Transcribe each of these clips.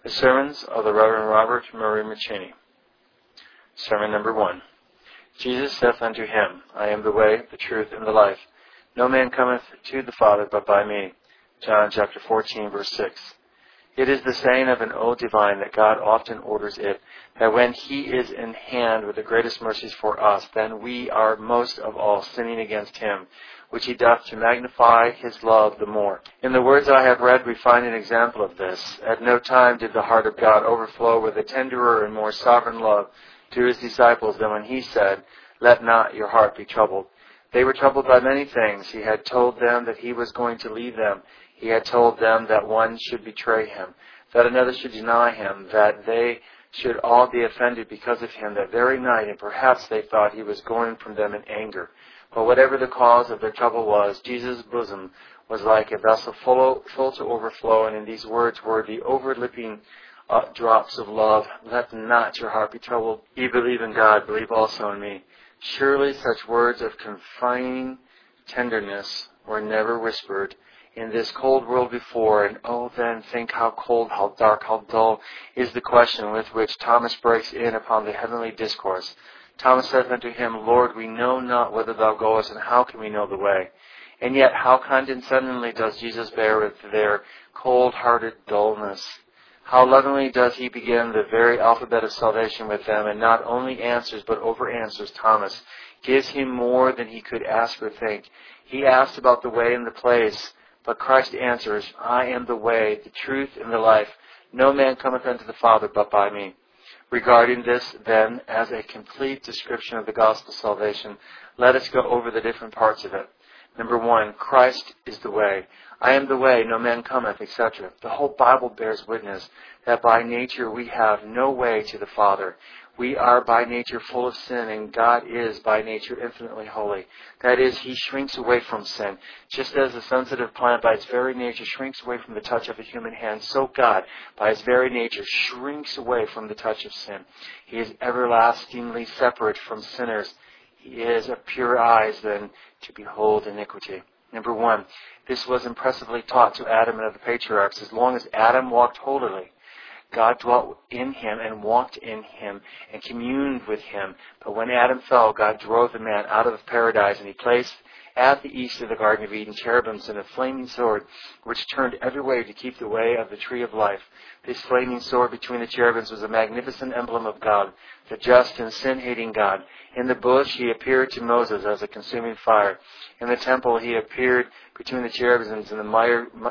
The sermons of the Reverend Robert Murray McCheyne. Sermon number 1. Jesus saith unto him, I am the way, the truth, and the life. No man cometh to the Father but by me. John chapter 14, verse 6. It is the saying of an old divine that God often orders it, that when He is in hand with the greatest mercies for us, then we are most of all sinning against Him, which He doth to magnify His love the more. In the words I have read, we find an example of this. At no time did the heart of God overflow with a tenderer and more sovereign love to His disciples than when He said, Let not your heart be troubled. They were troubled by many things. He had told them that He was going to leave them. He had told them that one should betray Him, that another should deny Him, that they should all be offended because of Him that very night, and perhaps they thought He was going from them in anger. But whatever the cause of their trouble was, Jesus' bosom was like a vessel full to overflow, and in these words were the overlipping drops of love. Let not your heart be troubled. Ye believe in God, believe also in me. Surely such words of confining tenderness were never whispered in this cold world before, and oh then think how cold, how dark, how dull is the question with which Thomas breaks in upon the heavenly discourse. Thomas saith unto him, Lord, we know not whither thou goest, and how can we know the way? And yet how condescendingly does Jesus bear with their cold-hearted dullness. How lovingly does He begin the very alphabet of salvation with them, and not only answers, but over-answers Thomas, gives him more than he could ask or think. He asked about the way and the place, but Christ answers, I am the way, the truth, and the life. No man cometh unto the Father but by me. Regarding this, then, as a complete description of the gospel salvation, let us go over the different parts of it. Number 1, Christ is the way. I am the way, no man cometh, etc. The whole Bible bears witness that by nature we have no way to the Father. We are by nature full of sin, and God is by nature infinitely holy. That is, He shrinks away from sin. Just as the sensitive plant by its very nature shrinks away from the touch of a human hand, so God, by His very nature, shrinks away from the touch of sin. He is everlastingly separate from sinners. He is of pure eyes than to behold iniquity. Number 1, this was impressively taught to Adam and other patriarchs. As long as Adam walked holily, God dwelt in him and walked in him and communed with him. But when Adam fell, God drove the man out of paradise, and He placed at the east of the Garden of Eden cherubims and a flaming sword, which turned every way to keep the way of the tree of life. This flaming sword between the cherubims was a magnificent emblem of God, the just and sin-hating God. In the bush He appeared to Moses as a consuming fire. In the temple He appeared between the cherubims in the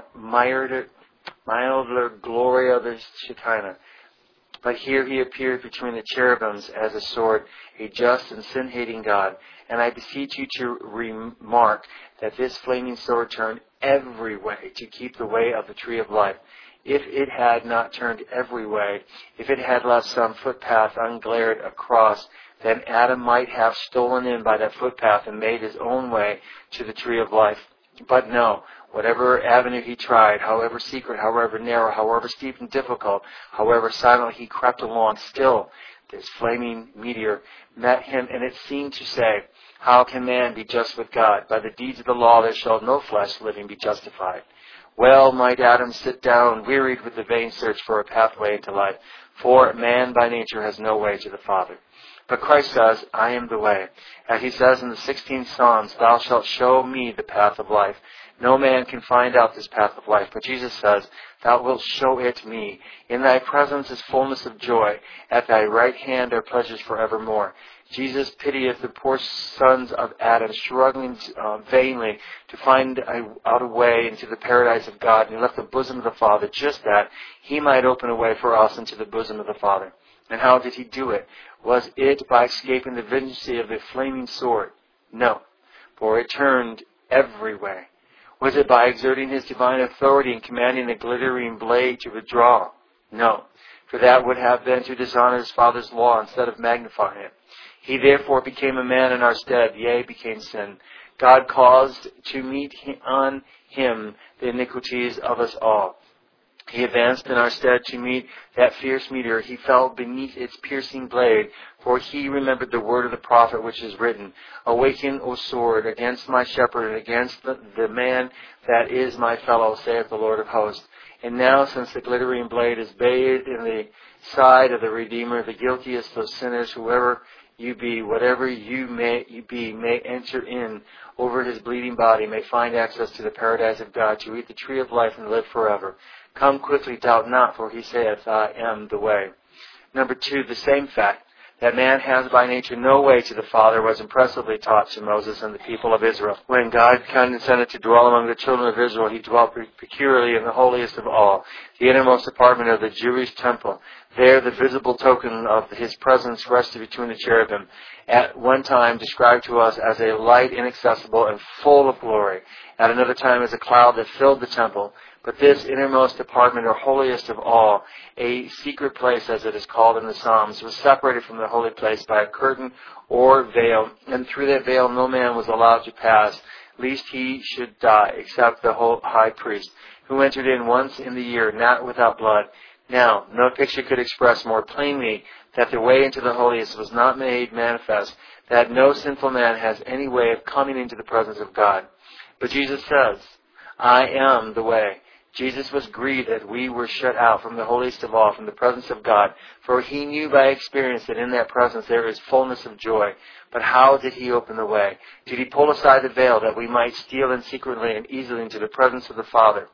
milder glory of the Shekinah. But here He appeared between the cherubims as a sword, a just and sin-hating God. And I beseech you to remark that this flaming sword turned every way to keep the way of the tree of life. If it had not turned every way, if it had left some footpath unglared across, then Adam might have stolen in by that footpath and made his own way to the tree of life. But no, whatever avenue he tried, however secret, however narrow, however steep and difficult, however silently he crept along, still this flaming meteor met him, and it seemed to say, How can man be just with God? By the deeds of the law there shall no flesh living be justified. Well might Adam sit down, wearied with the vain search for a pathway into life, for man by nature has no way to the Father. But Christ says, I am the way. As He says in the 16th Psalms, Thou shalt show me the path of life. No man can find out this path of life. But Jesus says, Thou wilt show it me. In Thy presence is fullness of joy. At Thy right hand are pleasures forevermore. Jesus pitieth the poor sons of Adam, struggling vainly to find out a way into the paradise of God. And He left the bosom of the Father just that He might open a way for us into the bosom of the Father. And how did He do it? Was it by escaping the vengeance of the flaming sword? No, for it turned every way. Was it by exerting His divine authority and commanding the glittering blade to withdraw? No, for that would have been to dishonor His Father's law instead of magnifying it. He therefore became a man in our stead, yea, became sin. God caused to meet on Him the iniquities of us all. He advanced in our stead to meet that fierce meteor. He fell beneath its piercing blade, for He remembered the word of the prophet which is written, Awaken, O sword, against my shepherd, and against the man that is my fellow, saith the Lord of hosts. And now, since the glittering blade is bathed in the side of the Redeemer, the guiltiest of sinners, whoever you be, whatever you be, may enter in over his bleeding body, may find access to the paradise of God, to eat the tree of life and live forever. Come quickly, doubt not, for he saith, I am the way. Number 2, the same fact that man has by nature no way to the Father was impressively taught to Moses and the people of Israel. When God condescended to dwell among the children of Israel, he dwelt peculiarly in the holiest of all, the innermost apartment of the Jewish temple. There the visible token of his presence rested between the cherubim, at one time described to us as a light inaccessible and full of glory, at another time as a cloud that filled the temple. But this innermost apartment, or holiest of all, a secret place as it is called in the Psalms, was separated from the holy place by a curtain or veil, and through that veil no man was allowed to pass, lest he should die, except the whole high priest, who entered in once in the year, not without blood. Now, no picture could express more plainly that the way into the holiest was not made manifest, that no sinful man has any way of coming into the presence of God. But Jesus says, I am the way. Jesus was grieved that we were shut out from the holiest of all, from the presence of God, for he knew by experience that in that presence there is fullness of joy. But how did he open the way? Did he pull aside the veil that we might steal in secretly and easily into the presence of the Father?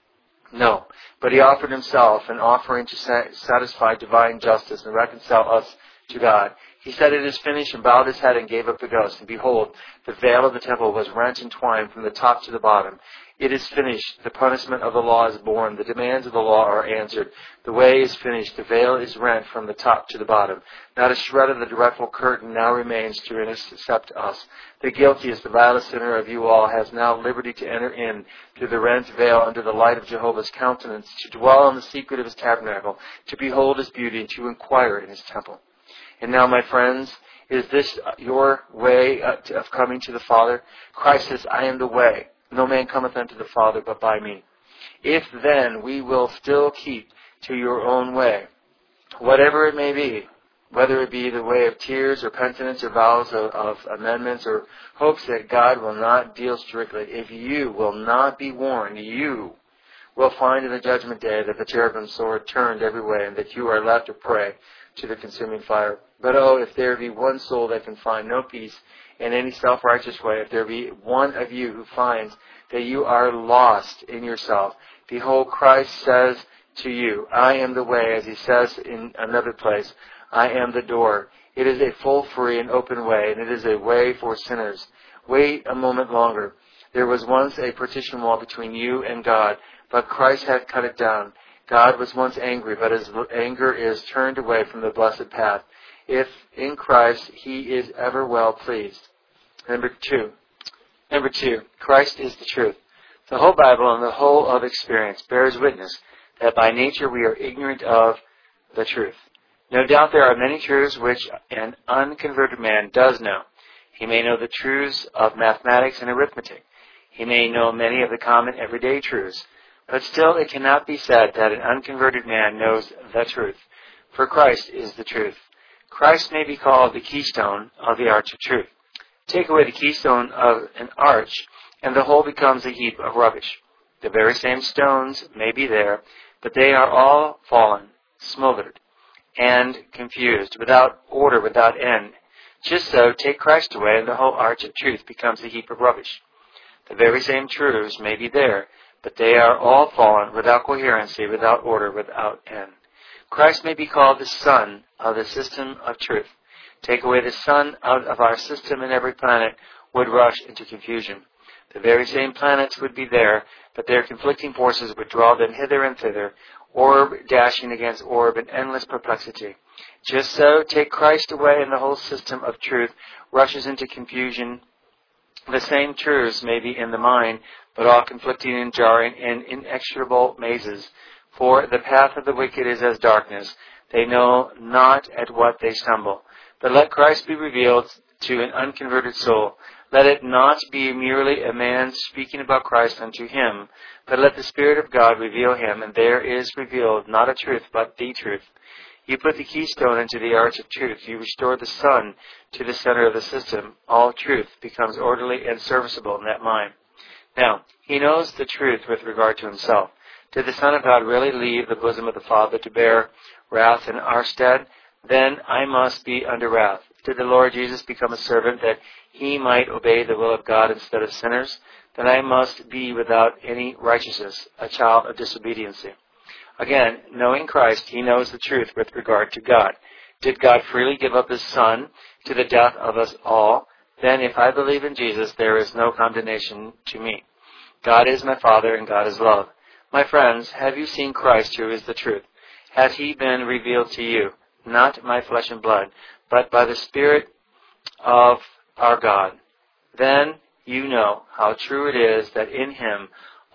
No, but he offered himself an offering to satisfy divine justice and reconcile us to God. He said, it is finished, and bowed his head and gave up the ghost. And behold, the veil of the temple was rent in twain from the top to the bottom. It is finished. The punishment of the law is borne. The demands of the law are answered. The way is finished. The veil is rent from the top to the bottom. Not a shred of the dreadful curtain now remains to intercept us. The guiltiest, the vilest sinner of you all has now liberty to enter in through the rent veil under the light of Jehovah's countenance, to dwell in the secret of his tabernacle, to behold his beauty, and to inquire in his temple. And now, my friends, is this your way of coming to the Father? Christ says, I am the way. No man cometh unto the Father but by me. If then we will still keep to your own way, whatever it may be, whether it be the way of tears or penitence or vows of amendments or hopes that God will not deal strictly, if you will not be warned, you will find in the judgment day that the cherubim sword turned every way, and that you are left a prey to the consuming fire. But oh, if there be one soul that can find no peace in any self-righteous way, if there be one of you who finds that you are lost in yourself, behold, Christ says to you, I am the way, as he says in another place, I am the door. It is a full, free, and open way, and it is a way for sinners. Wait a moment longer. There was once a partition wall between you and God, but Christ hath cut it down. God was once angry, but his anger is turned away from the blessed path, if in Christ he is ever well pleased. Number two, Christ is the truth. The whole Bible and the whole of experience bears witness that by nature we are ignorant of the truth. No doubt there are many truths which an unconverted man does know. He may know the truths of mathematics and arithmetic. He may know many of the common everyday truths. But still it cannot be said that an unconverted man knows the truth, for Christ is the truth. Christ may be called the keystone of the arch of truth. Take away the keystone of an arch, and the whole becomes a heap of rubbish. The very same stones may be there, but they are all fallen, smoldered, and confused, without order, without end. Just so, take Christ away, and the whole arch of truth becomes a heap of rubbish. The very same truths may be there, but they are all fallen, without coherency, without order, without end. Christ may be called the sun of the system of truth. Take away the sun out of our system, and every planet would rush into confusion. The very same planets would be there, but their conflicting forces would draw them hither and thither, orb dashing against orb in endless perplexity. Just so, take Christ away, and the whole system of truth rushes into confusion. The same truths may be in the mind, but all conflicting and jarring in inextricable mazes. For the path of the wicked is as darkness. They know not at what they stumble. But let Christ be revealed to an unconverted soul. Let it not be merely a man speaking about Christ unto him, but let the Spirit of God reveal him, and there is revealed not a truth, but the truth. You put the keystone into the arch of truth. You restore the sun to the center of the system. All truth becomes orderly and serviceable in that mind. Now, he knows the truth with regard to himself. Did the Son of God really leave the bosom of the Father to bear wrath in our stead? Then I must be under wrath. Did the Lord Jesus become a servant that he might obey the will of God instead of sinners? Then I must be without any righteousness, a child of disobedience. Again, knowing Christ, he knows the truth with regard to God. Did God freely give up his Son to the death of us all? Then if I believe in Jesus, there is no condemnation to me. God is my Father and God is love. My friends, have you seen Christ, who is the truth? Has he been revealed to you? Not by flesh and blood, but by the Spirit of our God. Then you know how true it is that in him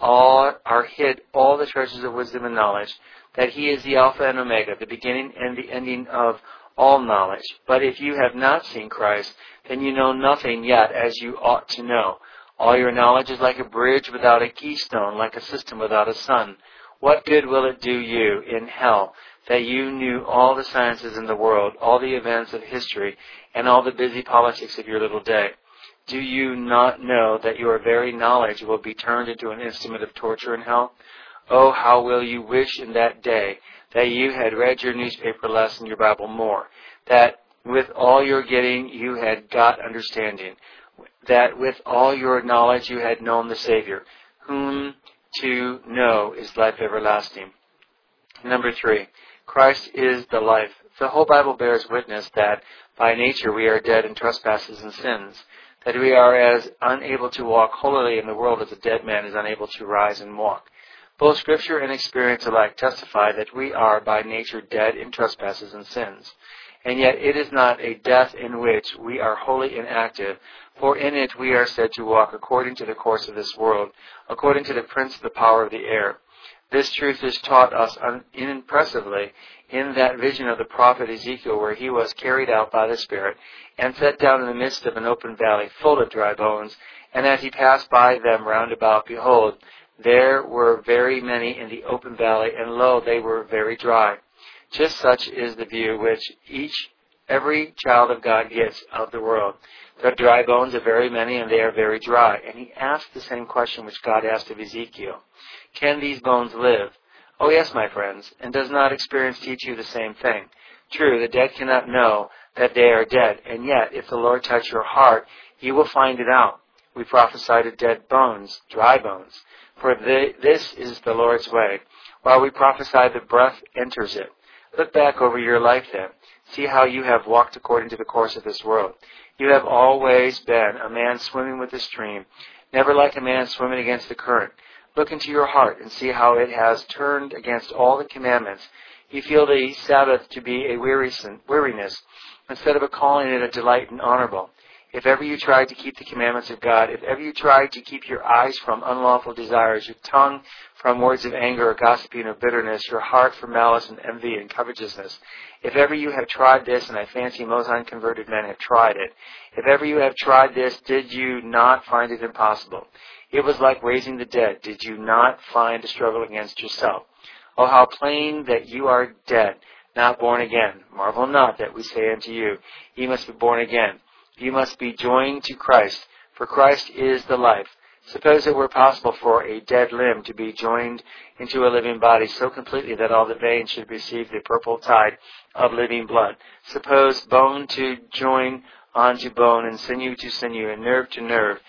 are hid all the treasures of wisdom and knowledge, that he is the Alpha and Omega, the beginning and the ending of all knowledge. But if you have not seen Christ, then you know nothing yet as you ought to know. All your knowledge is like a bridge without a keystone, like a system without a sun. What good will it do you in hell that you knew all the sciences in the world, all the events of history, and all the busy politics of your little day? Do you not know that your very knowledge will be turned into an instrument of torture in hell? Oh, how will you wish in that day that you had read your newspaper less and your Bible more, that with all your getting you had got understanding, that with all your knowledge you had known the Savior, whom to know is life everlasting. Number 3, Christ is the life. The whole Bible bears witness that by nature we are dead in trespasses and sins, that we are as unable to walk holily in the world as a dead man is unable to rise and walk. Both Scripture and experience alike testify that we are by nature dead in trespasses and sins. And yet it is not a death in which we are wholly inactive, for in it we are said to walk according to the course of this world, according to the prince of the power of the air. This truth is taught us impressively in that vision of the prophet Ezekiel, where he was carried out by the Spirit and set down in the midst of an open valley full of dry bones, and as he passed by them round about, behold, there were very many in the open valley, and lo, they were very dry. Just such is the view which every child of God gets of the world. The dry bones are very many, and they are very dry. And he asked the same question which God asked of Ezekiel. Can these bones live? Oh yes, my friends, and does not experience teach you the same thing? True, the dead cannot know that they are dead, and yet, if the Lord touch your heart, he will find it out. We prophesy to dead bones, dry bones, for this is the Lord's way. While we prophesy, the breath enters it. Look back over your life then. See how you have walked according to the course of this world. You have always been a man swimming with the stream, never like a man swimming against the current. Look into your heart and see how it has turned against all the commandments. You feel the Sabbath to be a weariness, instead of calling it a delight and honorable. If ever you tried to keep the commandments of God, if ever you tried to keep your eyes from unlawful desires, your tongue from words of anger or gossiping or bitterness, your heart from malice and envy and covetousness, if ever you have tried this, and I fancy most unconverted men have tried it, if ever you have tried this, did you not find it impossible? It was like raising the dead. Did you not find a struggle against yourself? Oh, how plain that you are dead, not born again. Marvel not that we say unto you, ye must be born again. You must be joined to Christ, for Christ is the life. Suppose it were possible for a dead limb to be joined into a living body so completely that all the veins should receive the purple tide of living blood. Suppose bone to join onto bone, and sinew to sinew, and nerve to nerve.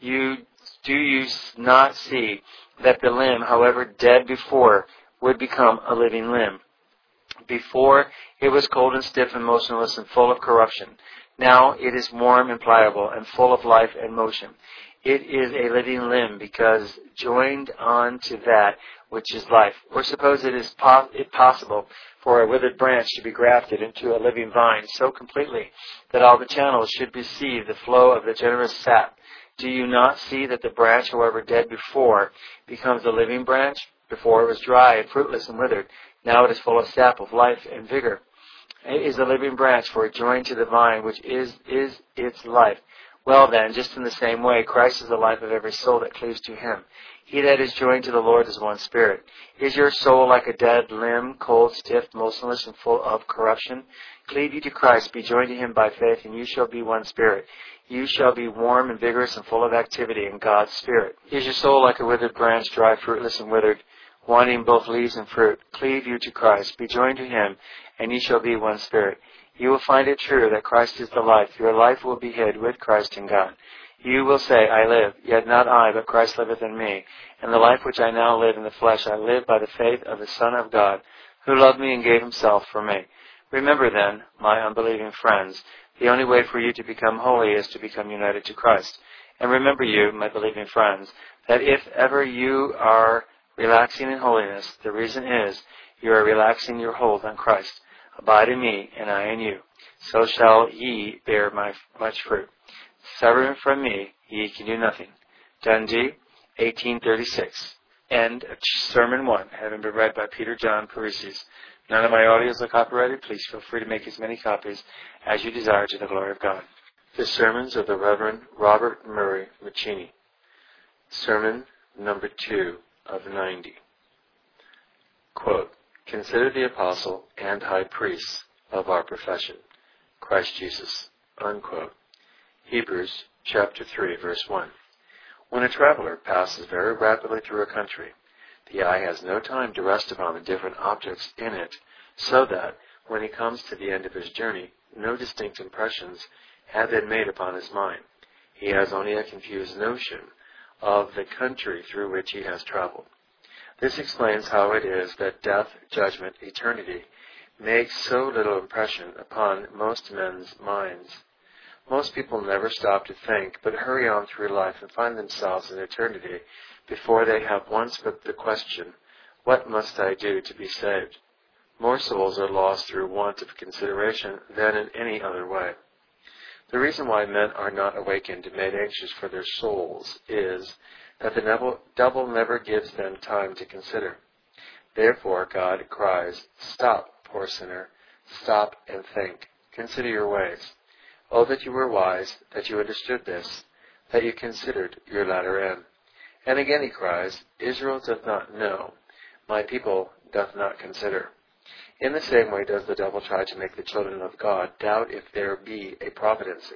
Do you not see that the limb, however dead before, would become a living limb? Before, it was cold and stiff and motionless and full of corruption. Now it is warm and pliable and full of life and motion. It is a living limb because joined on to that which is life. Or suppose it is possible for a withered branch to be grafted into a living vine so completely that all the channels should receive the flow of the generous sap. Do you not see that the branch, however dead before, becomes a living branch? Before it was dry and fruitless and withered. Now it is full of sap of life and vigor. It is a living branch, for it joined to the vine, which is its life. Well then, just in the same way, Christ is the life of every soul that cleaves to him. He that is joined to the Lord is one spirit. Is your soul like a dead limb, cold, stiff, motionless, and full of corruption? Cleave you to Christ, be joined to him by faith, and you shall be one spirit. You shall be warm and vigorous and full of activity in God's Spirit. Is your soul like a withered branch, dry, fruitless, and withered? wanting both leaves and fruit. Cleave you to Christ, be joined to him, and ye shall be one spirit. You will find it true that Christ is the life. Your life will be hid with Christ in God. You will say, I live, yet not I, but Christ liveth in me. And the life which I now live in the flesh, I live by the faith of the Son of God, who loved me and gave himself for me. Remember then, my unbelieving friends, the only way for you to become holy is to become united to Christ. And remember you, my believing friends, that if ever you are relaxing in holiness, the reason is you are relaxing your hold on Christ. Abide in me, and I in you. So shall ye bear much fruit. Severed from me, ye can do nothing. Dundee, 1836. End of Sermon 1, having been read by Peter John Parisius. None of my audios are copyrighted. Please feel free to make as many copies as you desire to the glory of God. The Sermons of the Reverend Robert Murray Mancini. Sermon number 2 of 90. Quote, Consider the apostle and high priest of our profession, Christ Jesus. Unquote. Hebrews chapter 3, verse 1. When a traveler passes very rapidly through a country, the eye has no time to rest upon the different objects in it, so that, when he comes to the end of his journey, no distinct impressions have been made upon his mind. He has only a confused notion of the country through which he has traveled. This explains how it is that death, judgment, eternity makes so little impression upon most men's minds. Most people never stop to think, but hurry on through life and find themselves in eternity before they have once put the question, what must I do to be saved? More souls are lost through want of consideration than in any other way. The reason why men are not awakened and made anxious for their souls is that the devil never gives them time to consider. Therefore God cries, Stop, poor sinner, stop and think. Consider your ways. Oh, that you were wise, that you understood this, that you considered your latter end. And again he cries, Israel doth not know, my people doth not consider. In the same way does the devil try to make the children of God doubt if there be a providency.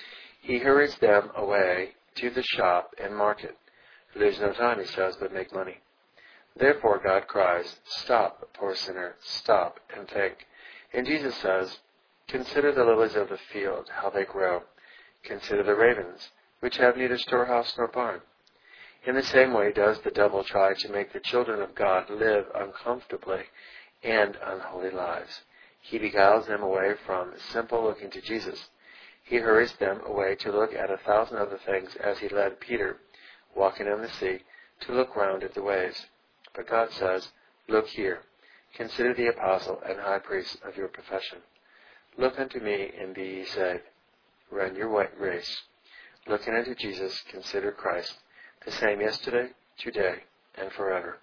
He hurries them away to the shop and market. Lose no time, he says, but make money. Therefore God cries, Stop, poor sinner, stop and think. And Jesus says, Consider the lilies of the field, how they grow. Consider the ravens, which have neither storehouse nor barn. In the same way does the devil try to make the children of God live uncomfortably and unholy lives. He beguiles them away from simple looking to Jesus. He hurries them away to look at 1,000 other things as he led Peter, walking on the sea, to look round at the waves. But God says, Look here, consider the apostle and high priest of your profession. Look unto me and be ye saved. Run your race. Looking unto Jesus, consider Christ, the same yesterday, today, and forever.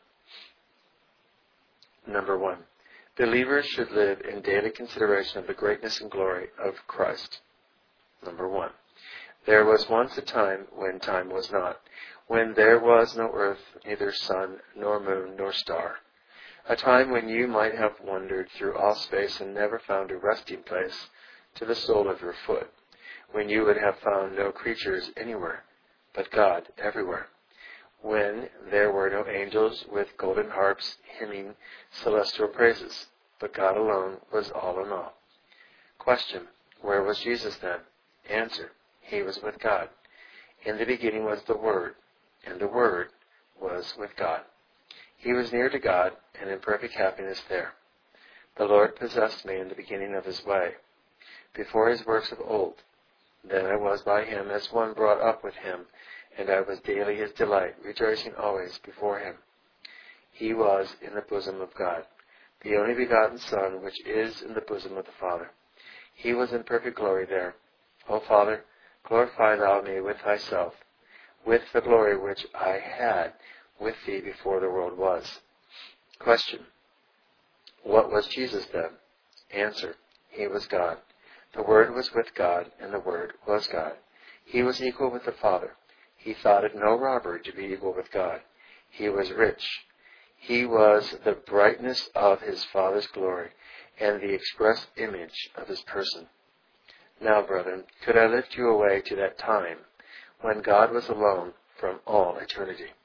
Number 1. Believers should live in daily consideration of the greatness and glory of Christ. Number 1. There was once a time when time was not, when there was no earth, neither sun, nor moon, nor star. A time when you might have wandered through all space and never found a resting place to the sole of your foot, when you would have found no creatures anywhere, but God everywhere, when there were no angels with golden harps hymning celestial praises, but God alone was all in all. Question: where was Jesus then? Answer: He was with God. In the beginning was the Word, and the Word was with God. He was near to God, and in perfect happiness there. The Lord possessed me in the beginning of His way, before His works of old. Then I was by Him as one brought up with Him, and I was daily His delight, rejoicing always before Him. He was in the bosom of God, the only begotten Son, which is in the bosom of the Father. He was in perfect glory there. O Father, glorify Thou me with Thyself, with the glory which I had with Thee before the world was. Question: what was Jesus then? Answer: He was God. The Word was with God, and the Word was God. He was equal with the Father. He thought it no robbery to be equal with God. He was rich. He was the brightness of His Father's glory, and the express image of His person. Now, brethren, could I lift you away to that time when God was alone from all eternity?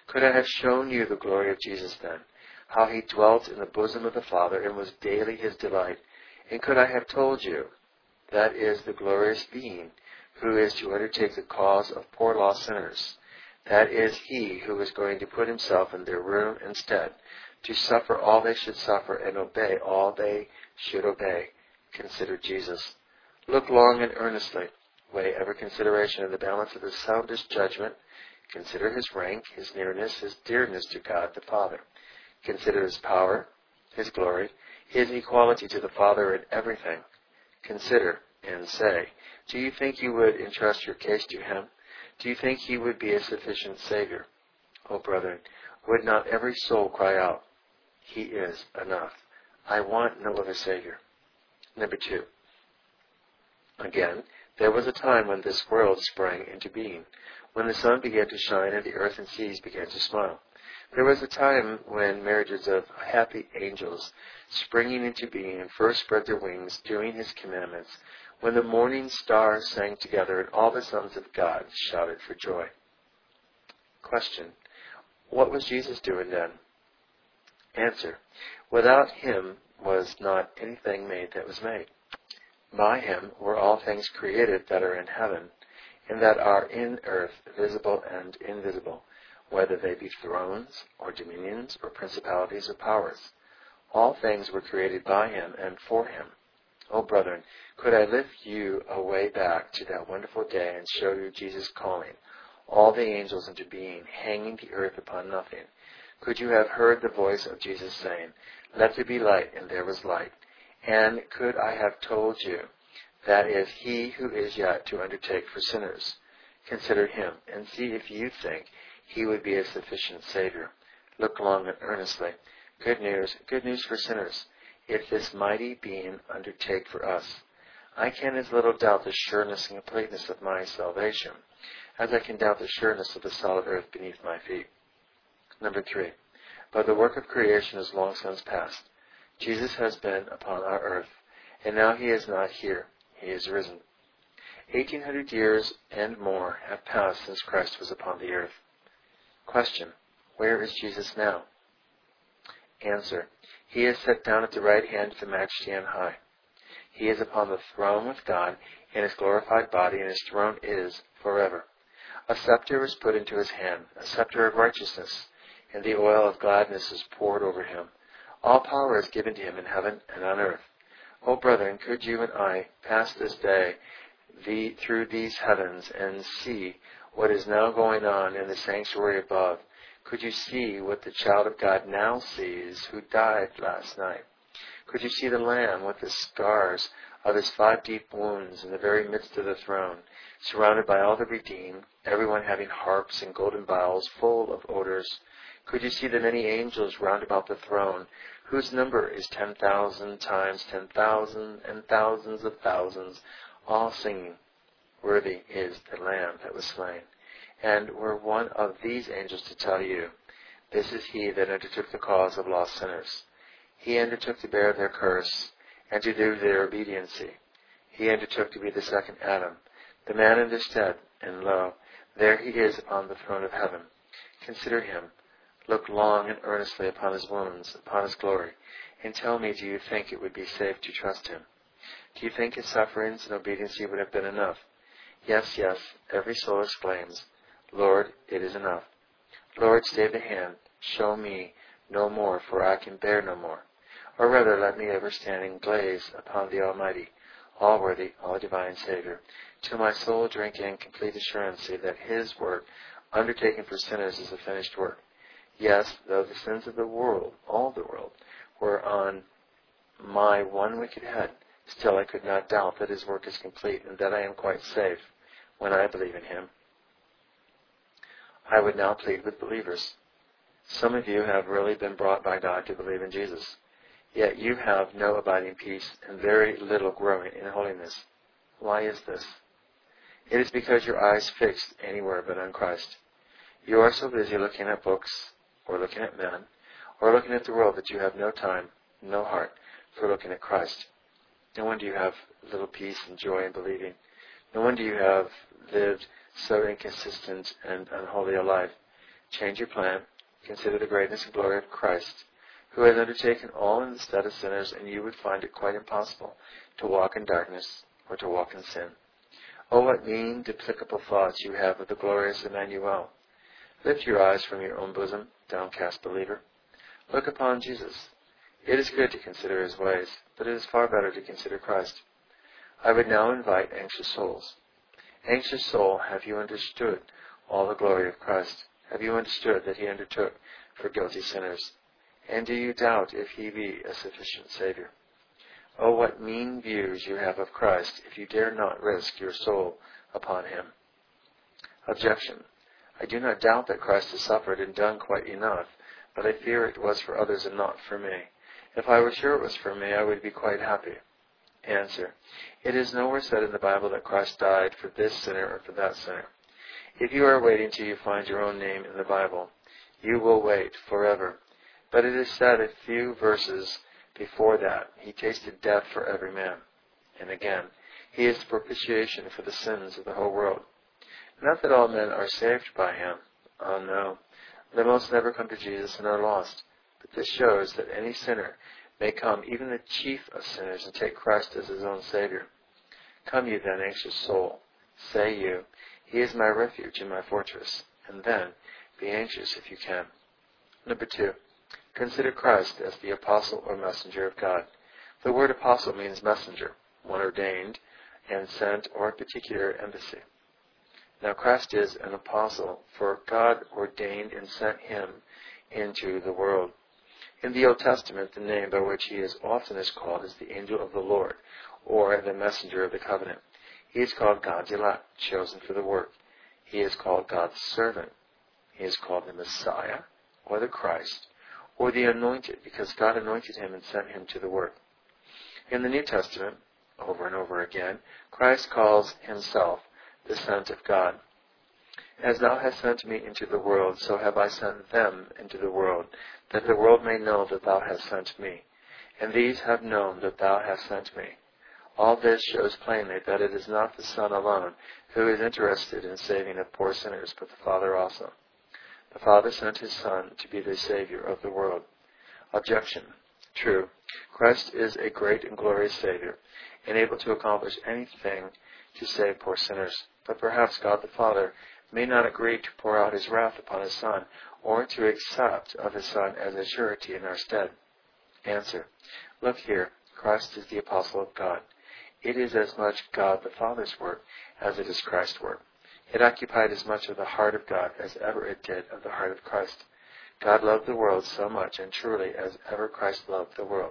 Could I have shown you the glory of Jesus then, how he dwelt in the bosom of the Father and was daily his delight? And could I have told you, that is the glorious being who is to undertake the cause of poor lost sinners? That is he who is going to put himself in their room instead, to suffer all they should suffer and obey all they should obey. Consider Jesus. Look long and earnestly. Weigh every consideration in the balance of the soundest judgment. Consider his rank, his nearness, his dearness to God the Father. Consider his power, his glory, his equality to the Father in everything. Consider and say, do you think you would entrust your case to him? Do you think he would be a sufficient Savior? Oh, brethren, would not every soul cry out, he is enough. I want no other Savior. Number 2. Again, there was a time when this world sprang into being, when the sun began to shine and the earth and seas began to smile. There was a time when myriads of happy angels, springing into being, first spread their wings, doing his commandments, when the morning stars sang together and all the sons of God shouted for joy. Question. What was Jesus doing then? Answer. Without him was not anything made that was made. By him were all things created that are in heaven, and that are in earth, visible and invisible, whether they be thrones, or dominions, or principalities, or powers. All things were created by him and for him. O brethren, could I lift you away back to that wonderful day and show you Jesus calling all the angels into being, hanging the earth upon nothing? Could you have heard the voice of Jesus saying, let there be light, and there was light? And could I have told you, that is he who is yet to undertake for sinners? Consider him, and see if you think he would be a sufficient Savior. Look long and earnestly. Good news for sinners. If this mighty being undertake for us, I can as little doubt the sureness and completeness of my salvation as I can doubt the sureness of the solid earth beneath my feet. Number 3. But the work of creation is long since past. Jesus has been upon our earth, and now he is not here. He is risen. 1800 years and more have passed since Christ was upon the earth. Question. Where is Jesus now? Answer. He is set down at the right hand of the Majesty on high. He is upon the throne with God in his glorified body, and his throne is forever. A scepter is put into his hand, a scepter of righteousness, and the oil of gladness is poured over him. All power is given to him in heaven and on earth. O brethren, could you and I pass this day through these heavens and see what is now going on in the sanctuary above? Could you see what the child of God now sees who died last night? Could you see the Lamb with the scars of his 5 deep wounds in the very midst of the throne, surrounded by all the redeemed, everyone having harps and golden vials full of odors? Could you see the many angels round about the throne, whose number is 10,000 times 10,000 and thousands of thousands, all singing, Worthy is the Lamb that was slain? And were one of these angels to tell you, this is he that undertook the cause of lost sinners. He undertook to bear their curse, and to do their obediency. He undertook to be the second Adam, the man in their stead, and lo, there he is upon the throne of heaven. Consider him. Look long and earnestly upon his wounds, upon his glory, and tell me, do you think it would be safe to trust him? Do you think his sufferings and obedience would have been enough? Yes, yes, every soul exclaims, Lord, it is enough. Lord, stay the hand, show me no more, for I can bear no more. Or rather, let me ever stand and gaze upon the Almighty, all-worthy, all-divine Savior, till my soul drink in complete assurance that his work, undertaken for sinners, is a finished work. Yes, though the sins of the world, all the world, were on my one wicked head, still I could not doubt that his work is complete, and that I am quite safe when I believe in him. I would now plead with believers. Some of you have really been brought by God to believe in Jesus, yet you have no abiding peace and very little growing in holiness. Why is this? It is because your eyes fixed anywhere but on Christ. You are so busy looking at books, or looking at men, or looking at the world that you have no time, no heart for looking at Christ. No wonder you have little peace and joy in believing. No wonder you have lived so inconsistent and unholy a life. Change your plan. Consider the greatness and glory of Christ, who has undertaken all in the stead of sinners, and you would find it quite impossible to walk in darkness or to walk in sin. Oh, what mean, duplicable thoughts you have of the glorious Emmanuel. Lift your eyes from your own bosom, downcast believer. Look upon Jesus. It is good to consider his ways, but it is far better to consider Christ. I would now invite anxious souls. Anxious soul, have you understood all the glory of Christ? Have you understood that he undertook for guilty sinners? And do you doubt if he be a sufficient Savior? Oh, what mean views you have of Christ if you dare not risk your soul upon him. Objection. I do not doubt that Christ has suffered and done quite enough, but I fear it was for others and not for me. If I were sure it was for me, I would be quite happy. Answer. It is nowhere said in the Bible that Christ died for this sinner or for that sinner. If you are waiting till you find your own name in the Bible, you will wait forever. But it is said a few verses before that, he tasted death for every man. And again, he is the propitiation for the sins of the whole world. Not that all men are saved by him. Oh no, the most never come to Jesus and are lost. But this shows that any sinner may come, even the chief of sinners, and take Christ as his own Savior. Come you then, anxious soul, say you, he is my refuge and my fortress. And then, be anxious if you can. Number 2. Consider Christ as the apostle or messenger of God. The word apostle means messenger, one ordained and sent, or a particular embassy. Now Christ is an apostle, for God ordained and sent him into the world. In the Old Testament, the name by which he is oftenest called is the angel of the Lord, or the messenger of the covenant. He is called God's elect, chosen for the work. He is called God's servant. He is called the Messiah, or the Christ, or the anointed, because God anointed him and sent him to the work. In the New Testament, over and over again, Christ calls himself the Sent of God. As thou hast sent me into the world, so have I sent them into the world, that the world may know that thou hast sent me. And these have known that thou hast sent me. All this shows plainly that it is not the Son alone who is interested in saving of poor sinners, but the Father also. The Father sent his Son to be the Savior of the world. Objection. True, Christ is a great and glorious Savior, and able to accomplish anything to save poor sinners. But perhaps God the Father may not agree to pour out his wrath upon his Son, or to accept of his Son as a surety in our stead. Answer. Look here, Christ is the apostle of God. It is as much God the Father's work as it is Christ's work. It occupied as much of the heart of God as ever it did of the heart of Christ. God loved the world so much and truly as ever Christ loved the world.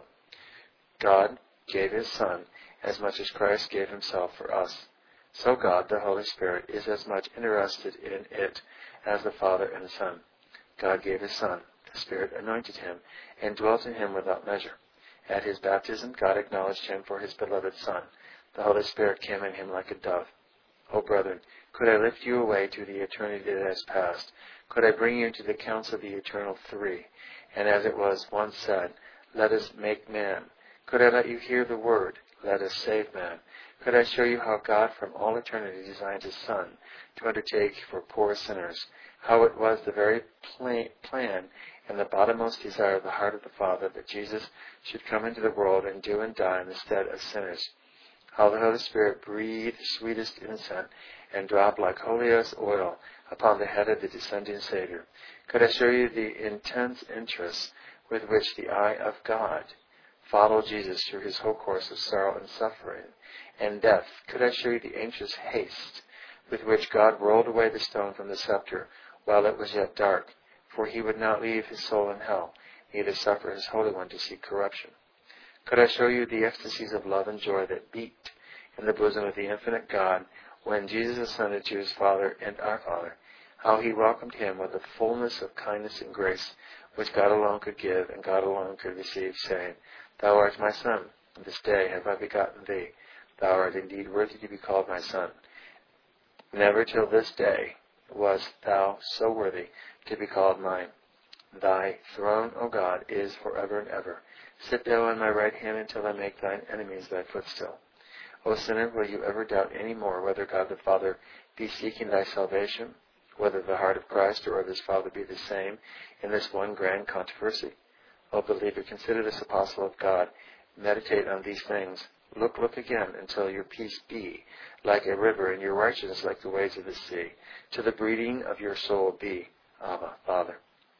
God gave his Son as much as Christ gave himself for us. So God, the Holy Spirit, is as much interested in it as the Father and the Son. God gave his Son. The Spirit anointed him and dwelt in him without measure. At his baptism, God acknowledged him for his beloved Son. The Holy Spirit came in him like a dove. O brethren, could I lift you away to the eternity that has passed? Could I bring you into the counts of the eternal three? And as it was once said, let us make man. Could I let you hear the word, let us save man? Could I show you how God from all eternity designed his Son to undertake for poor sinners, how it was the very plan and the bottommost desire of the heart of the Father that Jesus should come into the world and do and die in the stead of sinners, how the Holy Spirit breathed sweetest incense and dropped like holiest oil upon the head of the descending Savior. Could I show you the intense interest with which the eye of God followed Jesus through his whole course of sorrow and suffering and death? Could I show you the anxious haste with which God rolled away the stone from the scepter while it was yet dark, for he would not leave his soul in hell, neither suffer his Holy One to see corruption? Could I show you the ecstasies of love and joy that beat in the bosom of the infinite God when Jesus ascended to his Father and our Father, how he welcomed him with the fullness of kindness and grace which God alone could give and God alone could receive, saying, Thou art my Son, and this day have I begotten thee. Thou art indeed worthy to be called my Son. Never till this day wast thou so worthy to be called mine. Thy throne, O God, is forever and ever. Sit thou on my right hand until I make thine enemies thy footstool. O sinner, will you ever doubt any more whether God the Father be seeking thy salvation, whether the heart of Christ or of his Father be the same in this one grand controversy. O believer, consider this apostle of God. Meditate on these things. Look again until your peace be like a river and your righteousness like the waves of the sea. To the breeding of your soul be, Abba, Father.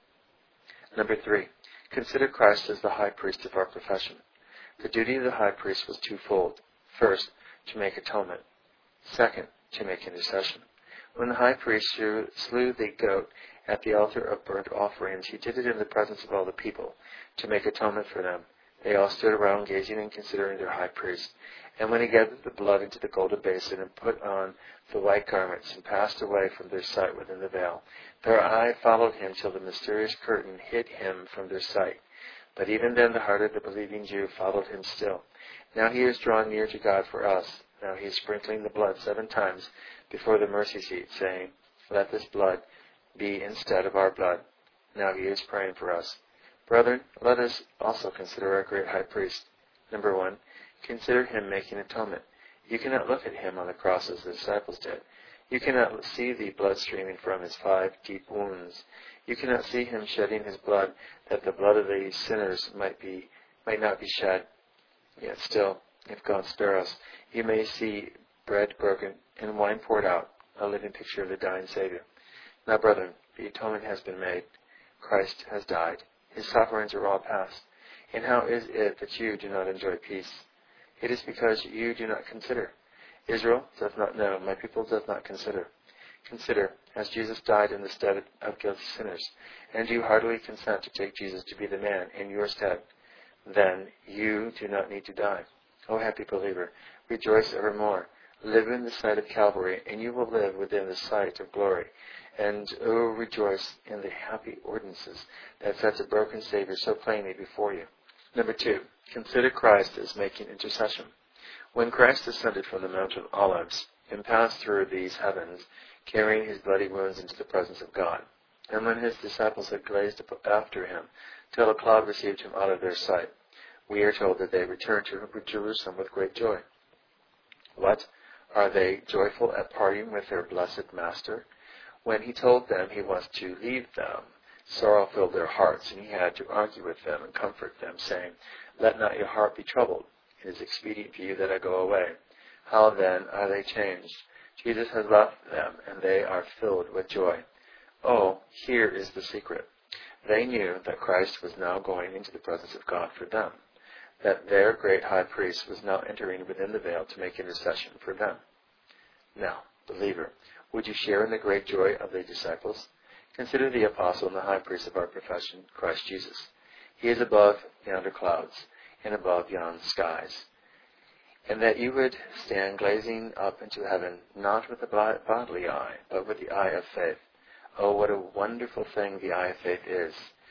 Number 3. Consider Christ as the high priest of our profession. The duty of the high priest was twofold. First, to make atonement. Second, to make intercession. When the high priest slew the goat at the altar of burnt offerings, he did it in the presence of all the people, to make atonement for them. They all stood around gazing and considering their high priest. And when he gathered the blood into the golden basin and put on the white garments and passed away from their sight within the veil, their eye followed him till the mysterious curtain hid him from their sight. But even then the heart of the believing Jew followed him still. Now he is drawn near to God for us. Now he is sprinkling the blood 7 times before the mercy seat, saying, Let this blood be instead of our blood. Now he is praying for us. Brethren, let us also consider our great high priest. Number 1, consider him making atonement. You cannot look at him on the cross as the disciples did. You cannot see the blood streaming from his 5 deep wounds. You cannot see him shedding his blood, that the blood of the sinners might not be shed. Yet still, if God spare us, you may see bread broken and wine poured out, a living picture of the dying Savior. Now, brethren, the atonement has been made. Christ has died. His sufferings are all past. And how is it that you do not enjoy peace? It is because you do not consider. Israel doth not know, my people doth not consider. Consider, as Jesus died in the stead of guilty sinners, and you heartily consent to take Jesus to be the man in your stead, then you do not need to die. O happy believer, rejoice evermore. Live in the sight of Calvary, and you will live within the sight of glory. And rejoice in the happy ordinances that sets a broken Savior so plainly before you. Number 2, consider Christ as making intercession. When Christ ascended from the Mount of Olives and passed through these heavens, carrying his bloody wounds into the presence of God, and when his disciples had gazed after him till a cloud received him out of their sight, we are told that they returned to Jerusalem with great joy. What? Are they joyful at parting with their blessed Master? When he told them he was to leave them, sorrow filled their hearts, and he had to argue with them and comfort them, saying, Let not your heart be troubled. It is expedient for you that I go away. How then are they changed? Jesus has left them, and they are filled with joy. Oh, here is the secret. They knew that Christ was now going into the presence of God for them, that their great high priest was now entering within the veil to make intercession for them. Now, believer, would you share in the great joy of the disciples? Consider the apostle and the high priest of our profession, Christ Jesus. He is above yonder clouds and above yon skies. And that you would stand gazing up into heaven, not with the bodily eye, but with the eye of faith. Oh, what a wonderful thing the eye of faith is.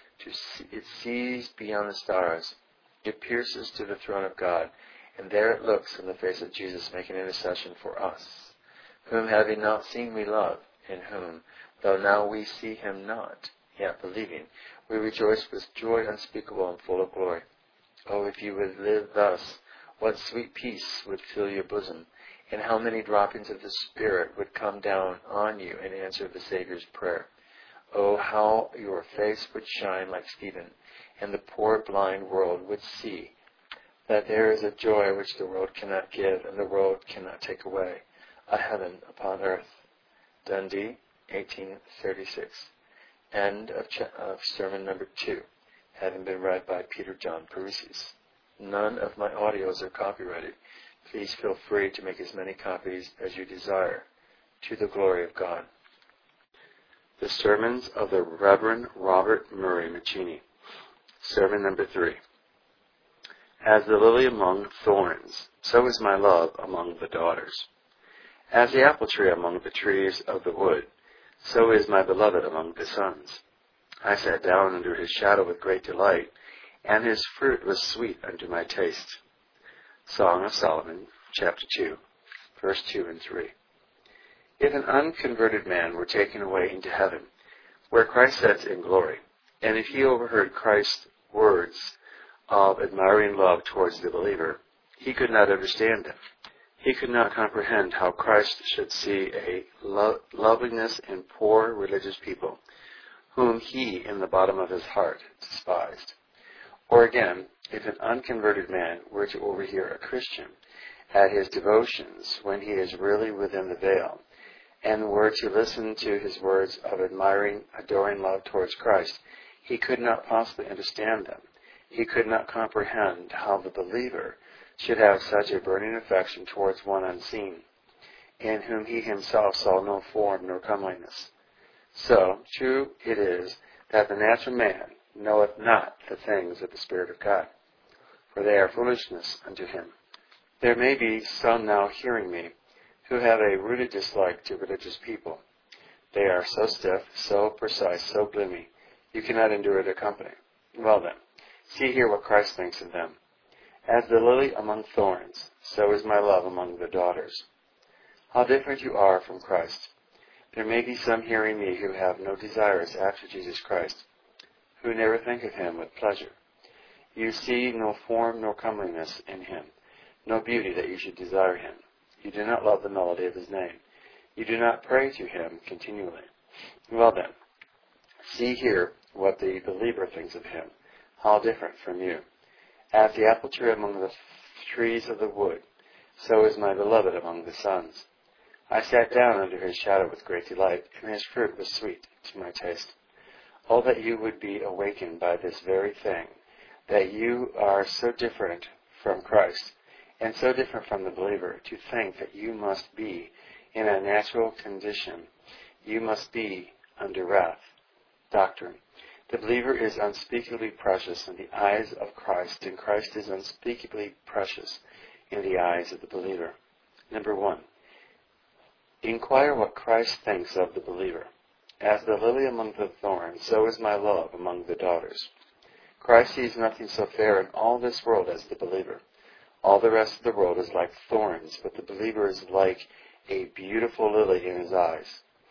It sees beyond the stars. It pierces to the throne of God, and there it looks in the face of Jesus making intercession for us, whom having not seen we love, in whom, though now we see him not, yet believing, we rejoice with joy unspeakable and full of glory. Oh, if you would live thus, what sweet peace would fill your bosom, and how many droppings of the Spirit would come down on you in answer to the Savior's prayer. Oh, how your face would shine like Stephen, and the poor blind world would see that there is a joy which the world cannot give and the world cannot take away, a heaven upon earth. Dundee, 1836. End of sermon number 2, having been read by Peter John Paresis. None of my audios are copyrighted. Please feel free to make as many copies as you desire, to the glory of God. The Sermons of the Reverend Robert Murray McCheyne. Sermon number 3. As the lily among thorns, so is my love among the daughters. As the apple tree among the trees of the wood, so is my beloved among the sons. I sat down under his shadow with great delight, and his fruit was sweet unto my taste. Song of Solomon, chapter 2, verse 2 and 3. If an unconverted man were taken away into heaven, where Christ sits in glory, and if he overheard Christ's words of admiring love towards the believer, he could not understand them. He could not comprehend how Christ should see a loveliness in poor religious people, whom he, in the bottom of his heart, despised. Or again, if an unconverted man were to overhear a Christian at his devotions when he is really within the veil, and were to listen to his words of admiring, adoring love towards Christ, he could not possibly understand them. He could not comprehend how the believer should have such a burning affection towards one unseen, in whom he himself saw no form nor comeliness. So true it is that the natural man knoweth not the things of the Spirit of God, for they are foolishness unto him. There may be some now hearing me who have a rooted dislike to religious people. They are so stiff, so precise, so gloomy, you cannot endure their company. Well then, see here what Christ thinks of them. As the lily among thorns, so is my love among the daughters. How different you are from Christ. There may be some hearing me who have no desires after Jesus Christ, who never think of him with pleasure. You see no form nor comeliness in him, no beauty that you should desire him. You do not love the melody of his name. You do not pray to him continually. Well then, see here what the believer thinks of him, how different from you. As the apple tree among the trees of the wood, so is my beloved among the sons. I sat down under his shadow with great delight, and his fruit was sweet to my taste. Oh, that you would be awakened by this very thing, that you are so different from Christ, and so different from the believer, to think that you must be in a natural condition, you must be under wrath. Doctrine. The believer is unspeakably precious in the eyes of Christ, and Christ is unspeakably precious in the eyes of the believer. Number 1. Inquire what Christ thinks of the believer. As the lily among the thorns, so is my love among the daughters. Christ sees nothing so fair in all this world as the believer. All the rest of the world is like thorns, but the believer is like a beautiful lily in his eyes.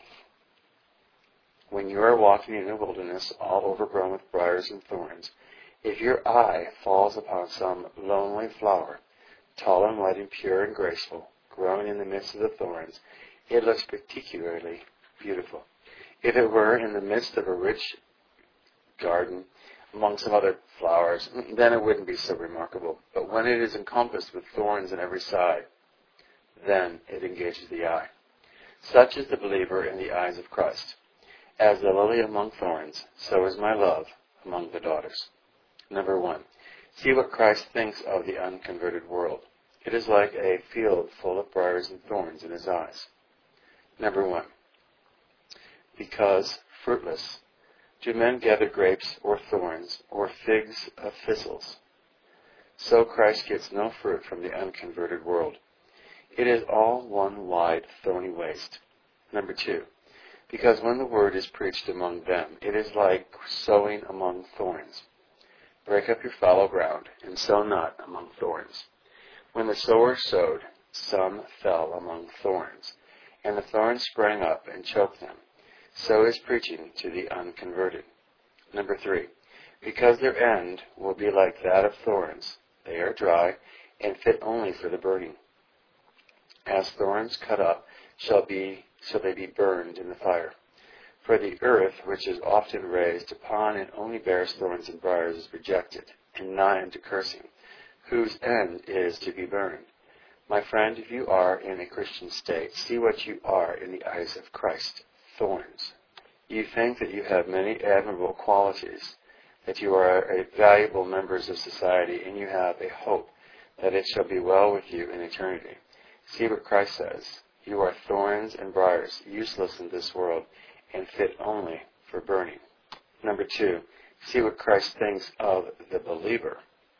When you are walking in a wilderness all overgrown with briars and thorns, if your eye falls upon some lonely flower, tall and white and pure and graceful, growing in the midst of the thorns, it looks particularly beautiful. If it were in the midst of a rich garden, among some other flowers, then it wouldn't be so remarkable. But when it is encompassed with thorns on every side, then it engages the eye. Such is the believer in the eyes of Christ. As the lily among thorns, so is my love among the daughters. Number 1. See what Christ thinks of the unconverted world. It is like a field full of briars and thorns in his eyes. Number 1. Because fruitless, do men gather grapes or thorns, or figs of thistles? So Christ gets no fruit from the unconverted world. It is all one wide, thorny waste. Number 2. Because when the word is preached among them, it is like sowing among thorns. Break up your fallow ground, and sow not among thorns. When the sower sowed, some fell among thorns, and the thorns sprang up and choked them. So is preaching to the unconverted. Number 3. Because their end will be like that of thorns. They are dry, and fit only for the burning. As thorns cut up, shall they be burned in the fire. For the earth, which is often raised upon and only bears thorns and briars, is rejected, and nigh unto cursing, whose end is to be burned. My friend, if you are in a Christian state, see what you are in the eyes of Christ, thorns. You think that you have many admirable qualities, that you are valuable members of society, and you have a hope that it shall be well with you in eternity. See what Christ says. You are thorns and briars, useless in this world, and fit only for burning. Number 2, see what Christ thinks of the believer.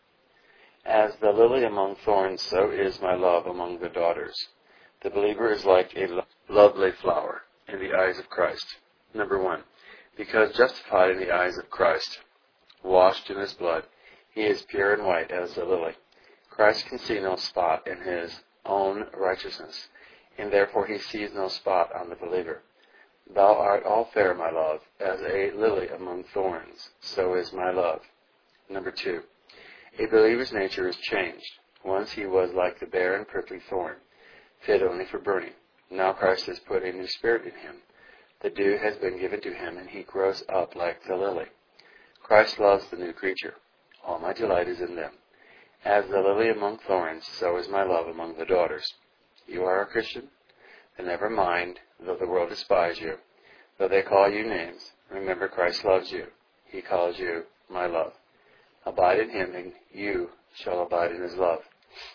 As the lily among thorns, so is my love among the daughters. The believer is like a lovely flower in the eyes of Christ. Number 1, because justified in the eyes of Christ, washed in his blood, he is pure and white as a lily. Christ can see no spot in his own righteousness, and therefore he sees no spot on the believer. Thou art all fair, my love, as a lily among thorns, so is my love. Number 2, a believer's nature is changed. Once he was like the bare and prickly thorn, fit only for burning. Now Christ has put a new spirit in him. The dew has been given to him, and he grows up like the lily. Christ loves the new creature. All my delight is in them. As the lily among thorns, so is my love among the daughters. You are a Christian? Then never mind, though the world despise you, though they call you names. Remember, Christ loves you. He calls you my love. Abide in him, and you shall abide in his love.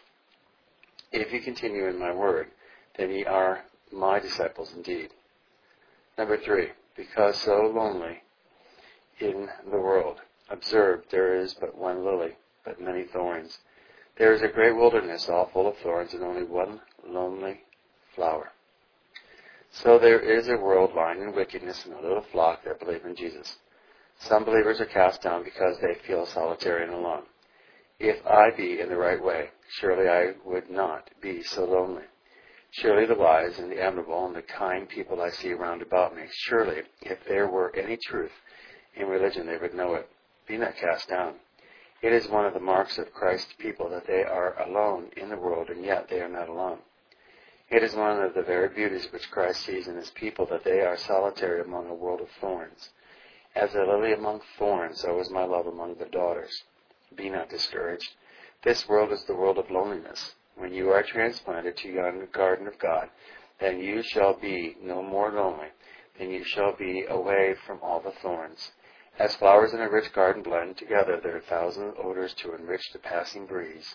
If you continue in my word, then ye are my disciples indeed. Number 3, because so lonely in the world. Observe, there is but one lily, but many thorns. There is a great wilderness, all full of thorns, and only one lonely flower. So there is a world lying in wickedness, and a little flock that believe in Jesus. Some believers are cast down because they feel solitary and alone. If I be in the right way, surely I would not be so lonely. Surely the wise and the admirable and the kind people I see round about me, surely if there were any truth in religion they would know it. Be not cast down. It is one of the marks of Christ's people that they are alone in the world, and yet they are not alone. It is one of the very beauties which Christ sees in his people that they are solitary among a world of thorns. As a lily among thorns, so is my love among the daughters. Be not discouraged. This world is the world of loneliness. When you are transplanted to yon garden of God, then you shall be no more lonely. Then you shall be away from all the thorns. As flowers in a rich garden blend together their thousand odors to enrich the passing breeze,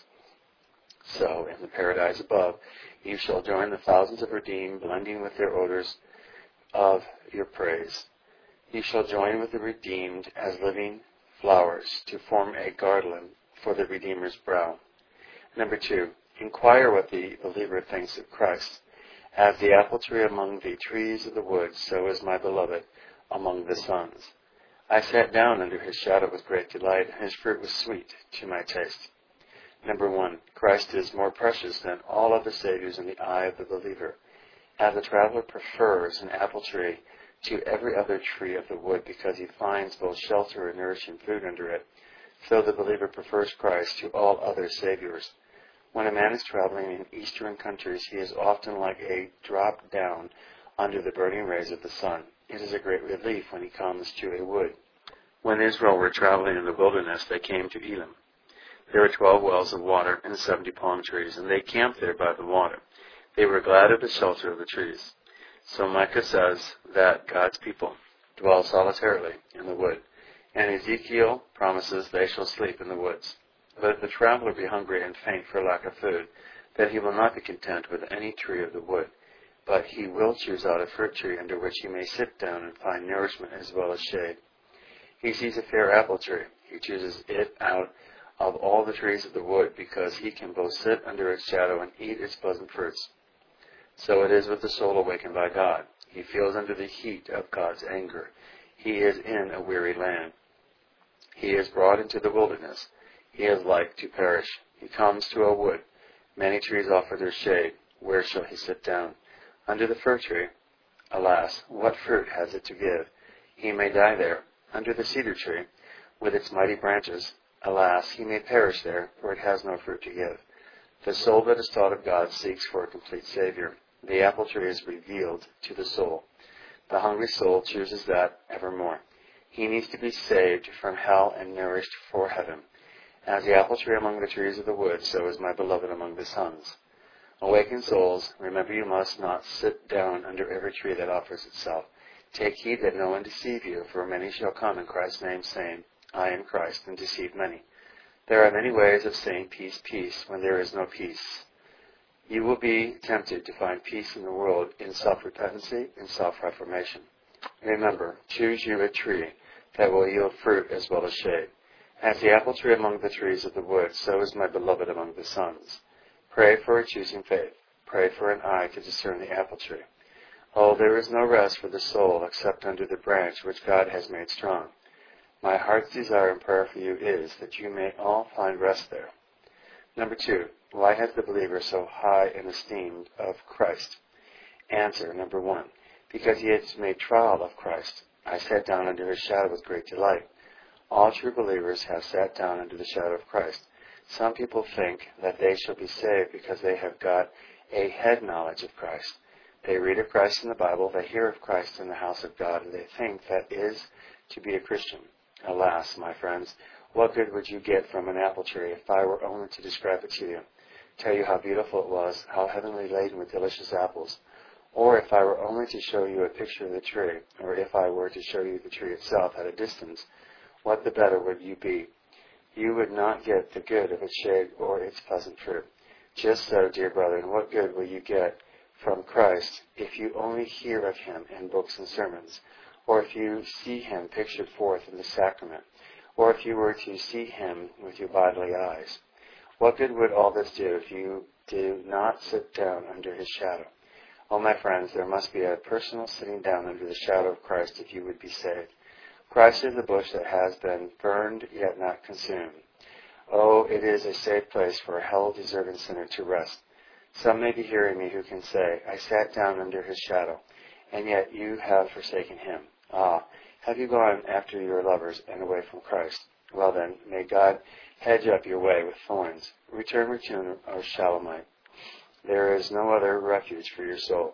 so in the paradise above you shall join the thousands of redeemed, blending with their odors of your praise. You shall join with the redeemed as living flowers to form a garland for the Redeemer's brow. Number 2, inquire what the believer thinks of Christ. As the apple tree among the trees of the woods, so is my beloved among the sons. I sat down under his shadow with great delight, and his fruit was sweet to my taste. Number 1, Christ is more precious than all other saviors in the eye of the believer. As the traveler prefers an apple tree to every other tree of the wood because he finds both shelter and nourishing food under it, so the believer prefers Christ to all other saviors. When a man is traveling in eastern countries, he is often like a drop down under the burning rays of the sun. It is a great relief when he comes to a wood. When Israel were traveling in the wilderness, they came to Elim. There were 12 wells of water and 70 palm trees, and they camped there by the water. They were glad of the shelter of the trees. So Micah says that God's people dwell solitarily in the wood, and Ezekiel promises they shall sleep in the woods. But if the traveler be hungry and faint for lack of food, then he will not be content with any tree of the wood, but he will choose out a fruit tree under which he may sit down and find nourishment as well as shade. He sees a fair apple tree. He chooses it out of all the trees of the wood, because he can both sit under its shadow and eat its pleasant fruits. So it is with the soul awakened by God. He feels under the heat of God's anger. He is in a weary land. He is brought into the wilderness. He is like to perish. He comes to a wood. Many trees offer their shade. Where shall he sit down? Under the fir tree. Alas, what fruit has it to give? He may die there. Under the cedar tree, with its mighty branches. Alas, he may perish there, for it has no fruit to give. The soul that is taught of God seeks for a complete Savior. The apple tree is revealed to the soul. The hungry soul chooses that evermore. He needs to be saved from hell and nourished for heaven. As the apple tree among the trees of the wood, so is my beloved among the sons. Awakened souls, remember you must not sit down under every tree that offers itself. Take heed that no one deceive you, for many shall come in Christ's name, saying, I am Christ, and deceive many. There are many ways of saying peace, peace, when there is no peace. You will be tempted to find peace in the world in self-repentancy and self-reformation. Remember, choose you a tree that will yield fruit as well as shade. As the apple tree among the trees of the wood, so is my beloved among the sons. Pray for a choosing faith. Pray for an eye to discern the apple tree. Oh, there is no rest for the soul except under the branch which God has made strong. My heart's desire and prayer for you is that you may all find rest there. Number 2, why has the believer so high an esteem of Christ? Answer, number 1, because he has made trial of Christ. I sat down under his shadow with great delight. All true believers have sat down under the shadow of Christ. Some people think that they shall be saved because they have got a head knowledge of Christ. They read of Christ in the Bible, they hear of Christ in the house of God, and they think that is to be a Christian. Alas, my friends, what good would you get from an apple tree if I were only to describe it to you, tell you how beautiful it was, how heavenly laden with delicious apples? Or if I were only to show you a picture of the tree, or if I were to show you the tree itself at a distance, what the better would you be? You would not get the good of its shade or its pleasant fruit. Just so, dear brethren, what good will you get from Christ if you only hear of him in books and sermons, or if you see him pictured forth in the sacrament, or if you were to see him with your bodily eyes? What good would all this do if you do not sit down under his shadow? Oh, my friends, there must be a personal sitting down under the shadow of Christ if you would be saved. Christ is the bush that has been burned yet not consumed. Oh, it is a safe place for a hell-deserving sinner to rest. Some may be hearing me who can say, I sat down under his shadow, and yet you have forsaken him. Ah, have you gone after your lovers and away from Christ? Well then, may God hedge up your way with thorns. Return, O Shulamite. There is no other refuge for your soul.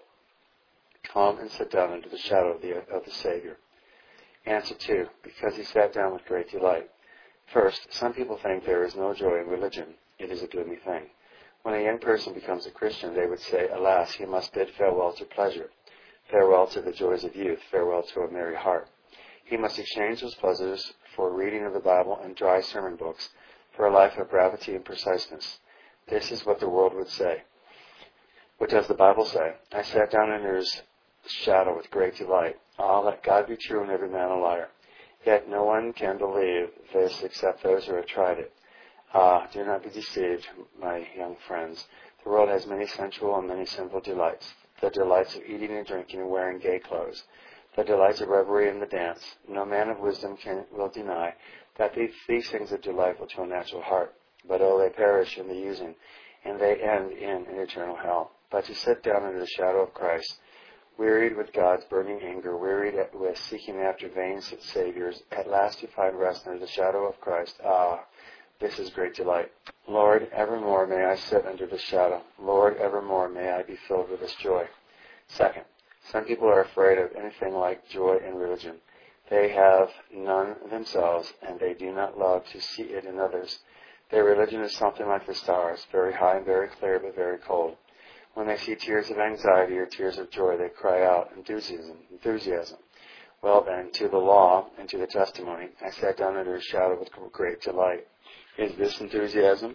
Come and sit down under the shadow of the Savior. Answer 2, because he sat down with great delight. First, some people think there is no joy in religion. It is a gloomy thing. When a young person becomes a Christian, they would say, alas, he must bid farewell to pleasure, farewell to the joys of youth, farewell to a merry heart. He must exchange those pleasures for reading of the Bible and dry sermon books, for a life of gravity and preciseness. This is what the world would say. What does the Bible say? I sat down under his shadow with great delight. Ah, let God be true and every man a liar. Yet no one can believe this except those who have tried it. Ah, do not be deceived, my young friends. The world has many sensual and many sinful delights. The delights of eating and drinking and wearing gay clothes. The delights of revelry and the dance. No man of wisdom will deny that these things are delightful to a natural heart. But oh, they perish in the using, and they end in an eternal hell. But to sit down under the shadow of Christ, wearied with God's burning anger, wearied with seeking after vain saviors, at last you find rest under the shadow of Christ. Ah, this is great delight. Lord, evermore may I sit under the shadow. Lord, evermore may I be filled with this joy. Second, some people are afraid of anything like joy in religion. They have none themselves, and they do not love to see it in others. Their religion is something like the stars, very high and very clear, but very cold. When they see tears of anxiety or tears of joy, they cry out, enthusiasm. Well then, to the law and to the testimony, I sat down under his shadow with great delight. Is this enthusiasm?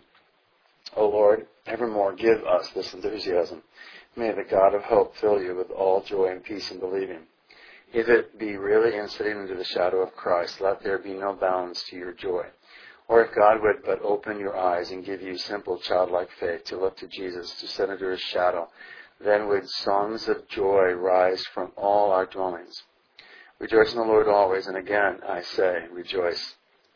O Lord, evermore give us this enthusiasm. May the God of hope fill you with all joy and peace in believing. If it be really in sitting under the shadow of Christ, let there be no bounds to your joy. Or if God would but open your eyes and give you simple childlike faith to look to Jesus, to sit under his shadow, then would songs of joy rise from all our dwellings. Rejoice in the Lord always, and again I say, rejoice.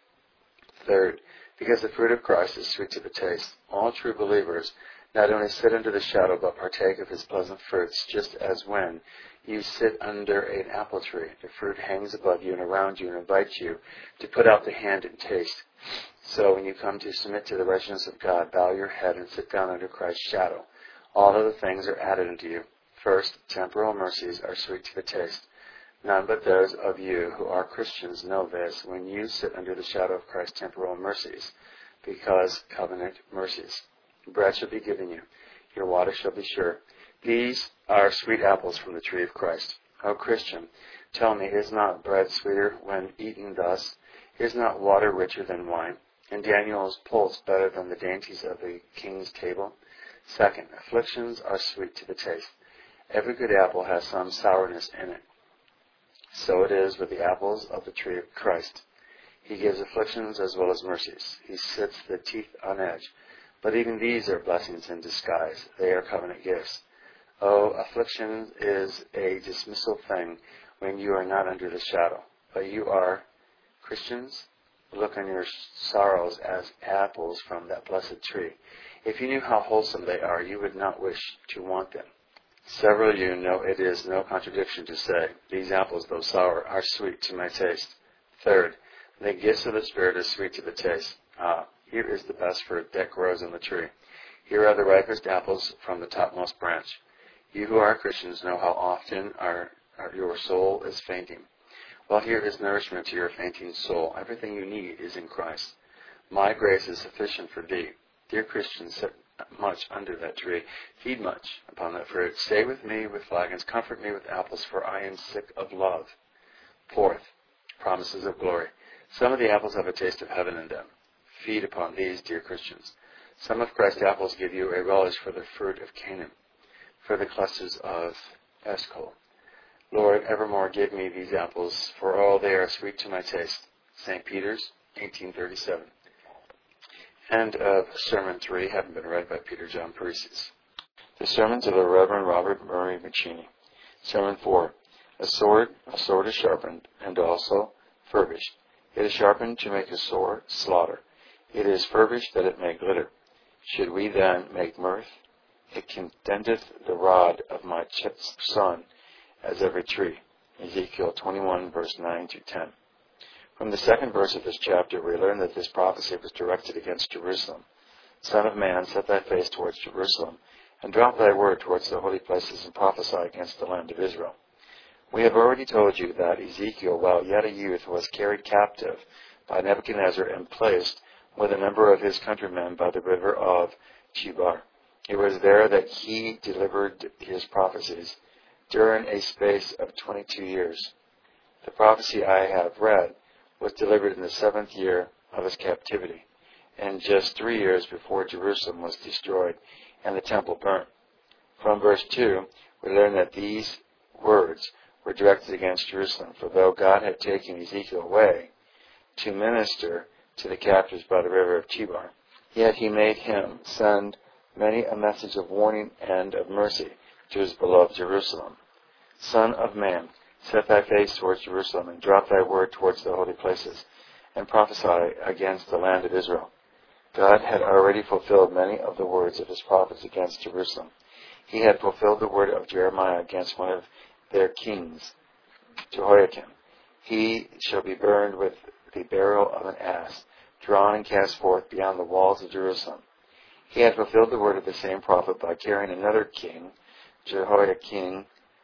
Third, because the fruit of Christ is sweet to the taste. All true believers not only sit under the shadow, but partake of his pleasant fruits, just as when you sit under an apple tree, the fruit hangs above you and around you and invites you to put out the hand and taste. So when you come to submit to the righteousness of God, bow your head and sit down under Christ's shadow. All other things are added unto you. First, temporal mercies are sweet to the taste. None but those of you who are Christians know this when you sit under the shadow of Christ's temporal mercies, because covenant mercies. Bread shall be given you. Your water shall be sure. These are sweet apples from the tree of Christ. O Christian, tell me, is not bread sweeter when eaten thus? Is not water richer than wine? And Daniel's pulse better than the dainties of the king's table? Second, afflictions are sweet to the taste. Every good apple has some sourness in it. So it is with the apples of the tree of Christ. He gives afflictions as well as mercies. He sets the teeth on edge. But even these are blessings in disguise. They are covenant gifts. Oh, affliction is a dismissal thing when you are not under the shadow. But you are Christians. Look on your sorrows as apples from that blessed tree. If you knew how wholesome they are, you would not wish to want them. Several of you know it is no contradiction to say, these apples, though sour, are sweet to my taste. Third, the gifts of the Spirit are sweet to the taste. Here is the best fruit that grows on the tree. Here are the ripest apples from the topmost branch. You who are Christians know how often your soul is fainting. Well, here is nourishment to your fainting soul. Everything you need is in Christ. My grace is sufficient for thee. Dear Christians, sit much under that tree. Feed much upon that fruit. Stay with me with flagons. Comfort me with apples, for I am sick of love. Fourth, promises of glory. Some of the apples have a taste of heaven in them. Feed upon these, dear Christians. Some of Christ's apples give you a relish for the fruit of Canaan, for the clusters of Eshcol. Lord, evermore give me these apples, for all they are sweet to my taste. St. Peter's, 1837. End of Sermon 3, having been read by Peter John Paresis. The Sermons of the Reverend Robert Murray McCheyne. Sermon 4. A sword is sharpened, and also furbished. It is sharpened to make a sore slaughter. It is furbished that it may glitter. Should we then make mirth? It contendeth the rod of my son as every tree. Ezekiel 21, verse 9 to 10. From the second verse of this chapter, we learn that this prophecy was directed against Jerusalem. Son of man, set thy face towards Jerusalem, and drop thy word towards the holy places, and prophesy against the land of Israel. We have already told you that Ezekiel, while yet a youth, was carried captive by Nebuchadnezzar and placed with a number of his countrymen by the river of Chebar. It was there that he delivered his prophecies during a space of 22 years. The prophecy I have read was delivered in the 7th year of his captivity, and just 3 years before Jerusalem was destroyed and the temple burnt. From verse 2, we learn that these words were directed against Jerusalem, for though God had taken Ezekiel away to minister to the captives by the river of Chebar, yet he made him send many a message of warning and of mercy to his beloved Jerusalem. Son of man, set thy face towards Jerusalem, and drop thy word towards the holy places, and prophesy against the land of Israel. God had already fulfilled many of the words of his prophets against Jerusalem. He had fulfilled the word of Jeremiah against one of their kings, Jehoiakim. He shall be burned with the barrel of an ass, drawn and cast forth beyond the walls of Jerusalem. He had fulfilled the word of the same prophet by carrying another king, Jehoiakim,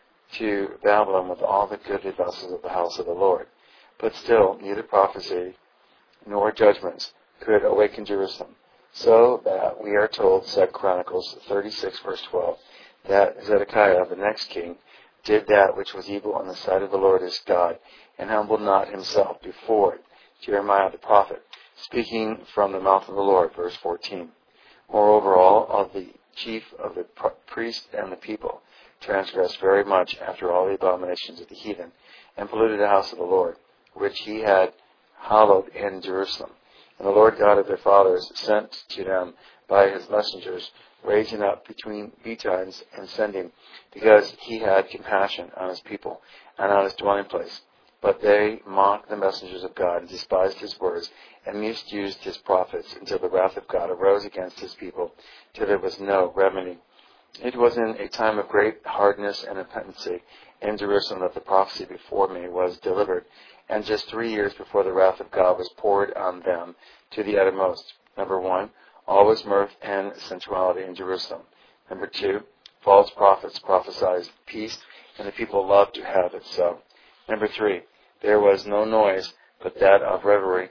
to Babylon with all the goodly vessels of the house of the Lord. But still, neither prophecy nor judgments could awaken Jerusalem, so that we are told, 2 Chronicles 36, verse 12, that Zedekiah, the next king, did that which was evil in the sight of the Lord his God, and humbled not himself before it. Jeremiah the prophet, speaking from the mouth of the Lord, verse 14. Moreover, all of the chief of the priests and the people transgressed very much after all the abominations of the heathen, and polluted the house of the Lord, which he had hallowed in Jerusalem. And the Lord God of their fathers sent to them by his messengers, raising up between betimes and sending, because he had compassion on his people and on his dwelling place. But they mocked the messengers of God, and despised his words, and misused his prophets, until the wrath of God arose against his people, till there was no remedy. It was in a time of great hardness and impotency in Jerusalem that the prophecy before me was delivered, and just 3 years before the wrath of God was poured on them to the uttermost. Number 1, always mirth and sensuality in Jerusalem. Number 2, false prophets prophesied peace, and the people loved to have it so. Number 3, there was no noise but that of revelry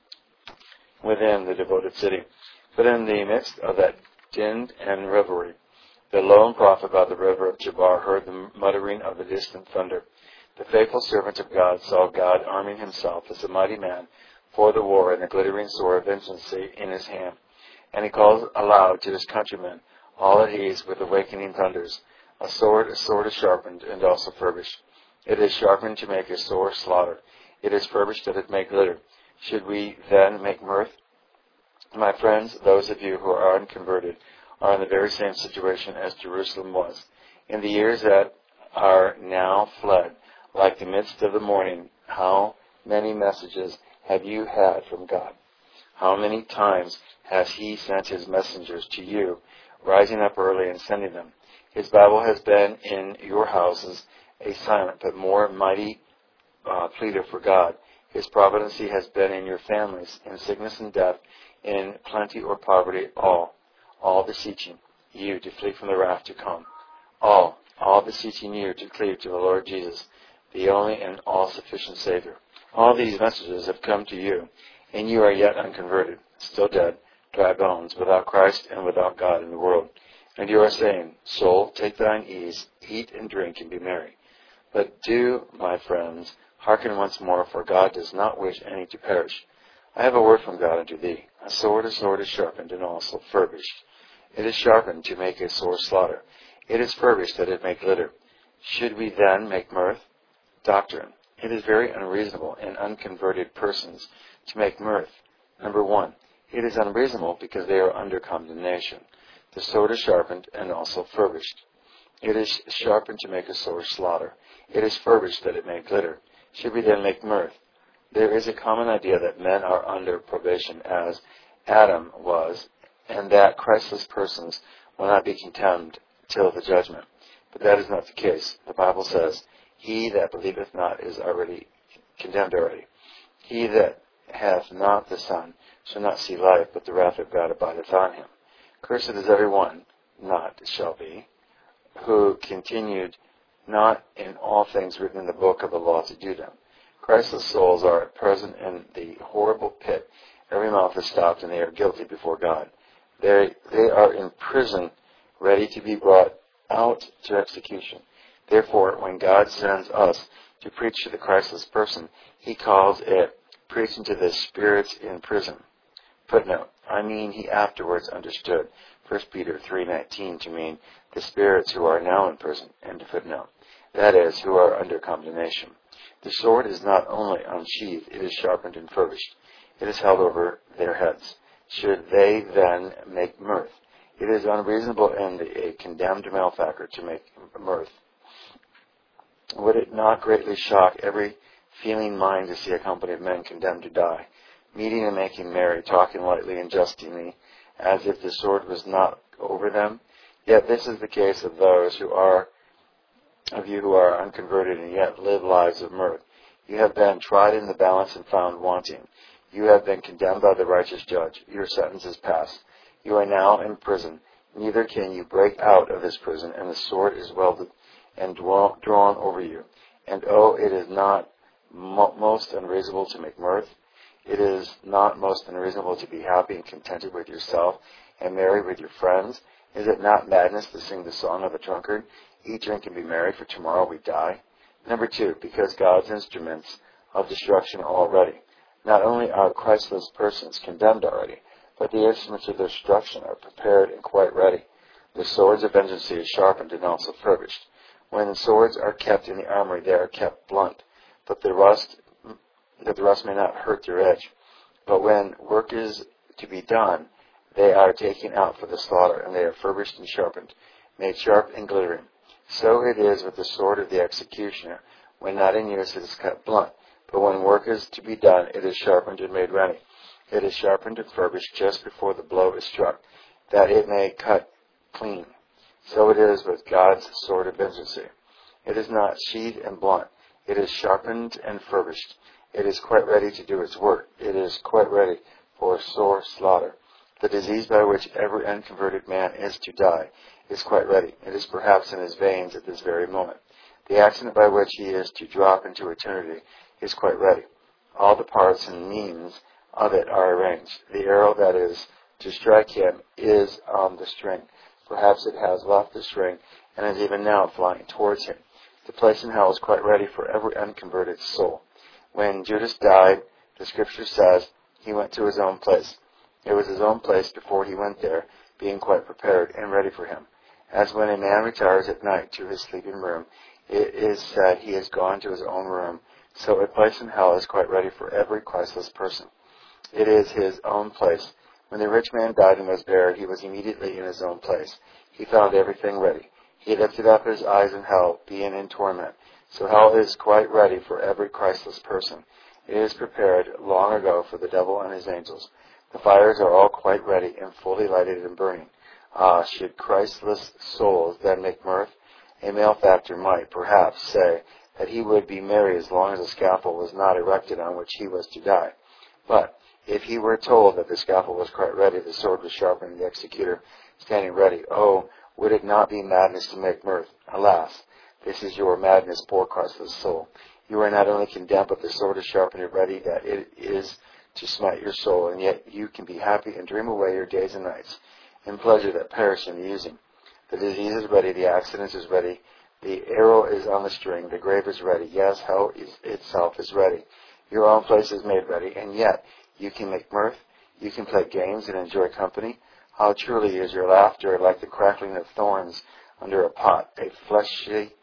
within the devoted city. But in the midst of that din and revelry, the lone prophet by the river of Chebar heard the muttering of the distant thunder. The faithful servant of God saw God arming himself as a mighty man for the war, and a glittering sword of vengeance in his hand. And he called aloud to his countrymen, all at ease with awakening thunders, a sword is sharpened, and also furbished. It is sharpened to make a sore slaughter. It is furbished that it may glitter. Should we then make mirth? My friends, those of you who are unconverted are in the very same situation as Jerusalem was. In the years that are now fled, like the midst of the morning, how many messages have you had from God? How many times has he sent his messengers to you, rising up early and sending them? His Bible has been in your houses a silent but more mighty pleader for God. His providency has been in your families, in sickness and death, in plenty or poverty, all beseeching you to flee from the wrath to come. All beseeching you to cleave to the Lord Jesus, the only and all-sufficient Savior. All these messages have come to you, and you are yet unconverted, still dead, dry bones, without Christ and without God in the world. And you are saying, Soul, take thine ease, eat and drink and be merry. But do, my friends, hearken once more, for God does not wish any to perish. I have a word from God unto thee. A sword is sharpened, and also furbished. It is sharpened to make a sore slaughter. It is furbished that it may glitter. Should we then make mirth? Doctrine. It is very unreasonable in unconverted persons to make mirth. Number 1. It is unreasonable because they are under condemnation. The sword is sharpened and also furbished. It is sharpened to make a sore slaughter. It is furbished that it may glitter. Should we then make mirth? There is a common idea that men are under probation as Adam was, and that Christless persons will not be condemned till the judgment. But that is not the case. The Bible says, He that believeth not is already condemned already. He that hath not the Son shall not see life, but the wrath of God abideth on him. Cursed is every one, not shall be, who continued not in all things written in the book of the law to do them. Christless souls are at present in the horrible pit. Every mouth is stopped, and they are guilty before God. They are in prison, ready to be brought out to execution. Therefore, when God sends us to preach to the Christless person, He calls it preaching to the spirits in prison. Footnote, he afterwards understood 1 Peter 3:19 to mean the spirits who are now in prison, end of footnote. That is, who are under condemnation. The sword is not only unsheathed, it is sharpened and furbished. It is held over their heads. Should they then make mirth? It is unreasonable in a condemned malefactor to make mirth. Would it not greatly shock every feeling mind to see a company of men condemned to die, meeting and making merry, talking lightly and jestingly, as if the sword was not over them? Yet this is the case of those of you who are unconverted and yet live lives of mirth. You have been tried in the balance and found wanting. You have been condemned by the righteous judge. Your sentence is passed. You are now in prison. Neither can you break out of this prison, and the sword is welded and drawn over you. And it is not most unreasonable to make mirth. It is not most unreasonable to be happy and contented with yourself and merry with your friends. Is it not madness to sing the song of a drunkard? Eat, drink, and be merry, for tomorrow we die. Number 2, because God's instruments of destruction are all ready. Not only are Christless persons condemned already, but the instruments of destruction are prepared and quite ready. The swords of vengeance is sharpened and also furbished. When the swords are kept in the armory, they are kept blunt, that the rust may not hurt their edge. But when work is to be done, they are taken out for the slaughter, and they are furbished and sharpened, made sharp and glittering. So it is with the sword of the executioner. When not in use, it is cut blunt. But when work is to be done, it is sharpened and made ready. It is sharpened and furbished just before the blow is struck, that it may cut clean. So it is with God's sword of vengeance. It is not sheathed and blunt. It is sharpened and furbished. It is quite ready to do its work. It is quite ready for sore slaughter. The disease by which every unconverted man is to die is quite ready. It is perhaps in his veins at this very moment. The accident by which he is to drop into eternity is quite ready. All the parts and means of it are arranged. The arrow that is to strike him is on the string. Perhaps it has left the string and is even now flying towards him. The place in hell is quite ready for every unconverted soul. When Judas died, the Scripture says he went to his own place. It was his own place before he went there, being quite prepared and ready for him. As when a man retires at night to his sleeping room, it is said he has gone to his own room, so a place in hell is quite ready for every Christless person. It is his own place. When the rich man died and was buried, he was immediately in his own place. He found everything ready. He lifted up his eyes in hell, being in torment. So hell is quite ready for every Christless person. It is prepared long ago for the devil and his angels. The fires are all quite ready and fully lighted and burning. Should Christless souls then make mirth? A malefactor might perhaps say that he would be merry as long as the scaffold was not erected on which he was to die. But if he were told that the scaffold was quite ready, the sword was sharpened, and the executor standing ready, oh, would it not be madness to make mirth? Alas, this is your madness, poor Christless soul. You are not only condemned, but the sword is sharpened and ready, that it is to smite your soul, and yet you can be happy and dream away your days and nights in pleasure that perish in the using. The disease is ready, the accident is ready, the arrow is on the string, the grave is ready, yes, hell itself is ready. Your own place is made ready, and yet you can make mirth, you can play games and enjoy company. How truly is your laughter like the crackling of thorns under a pot, a fleshly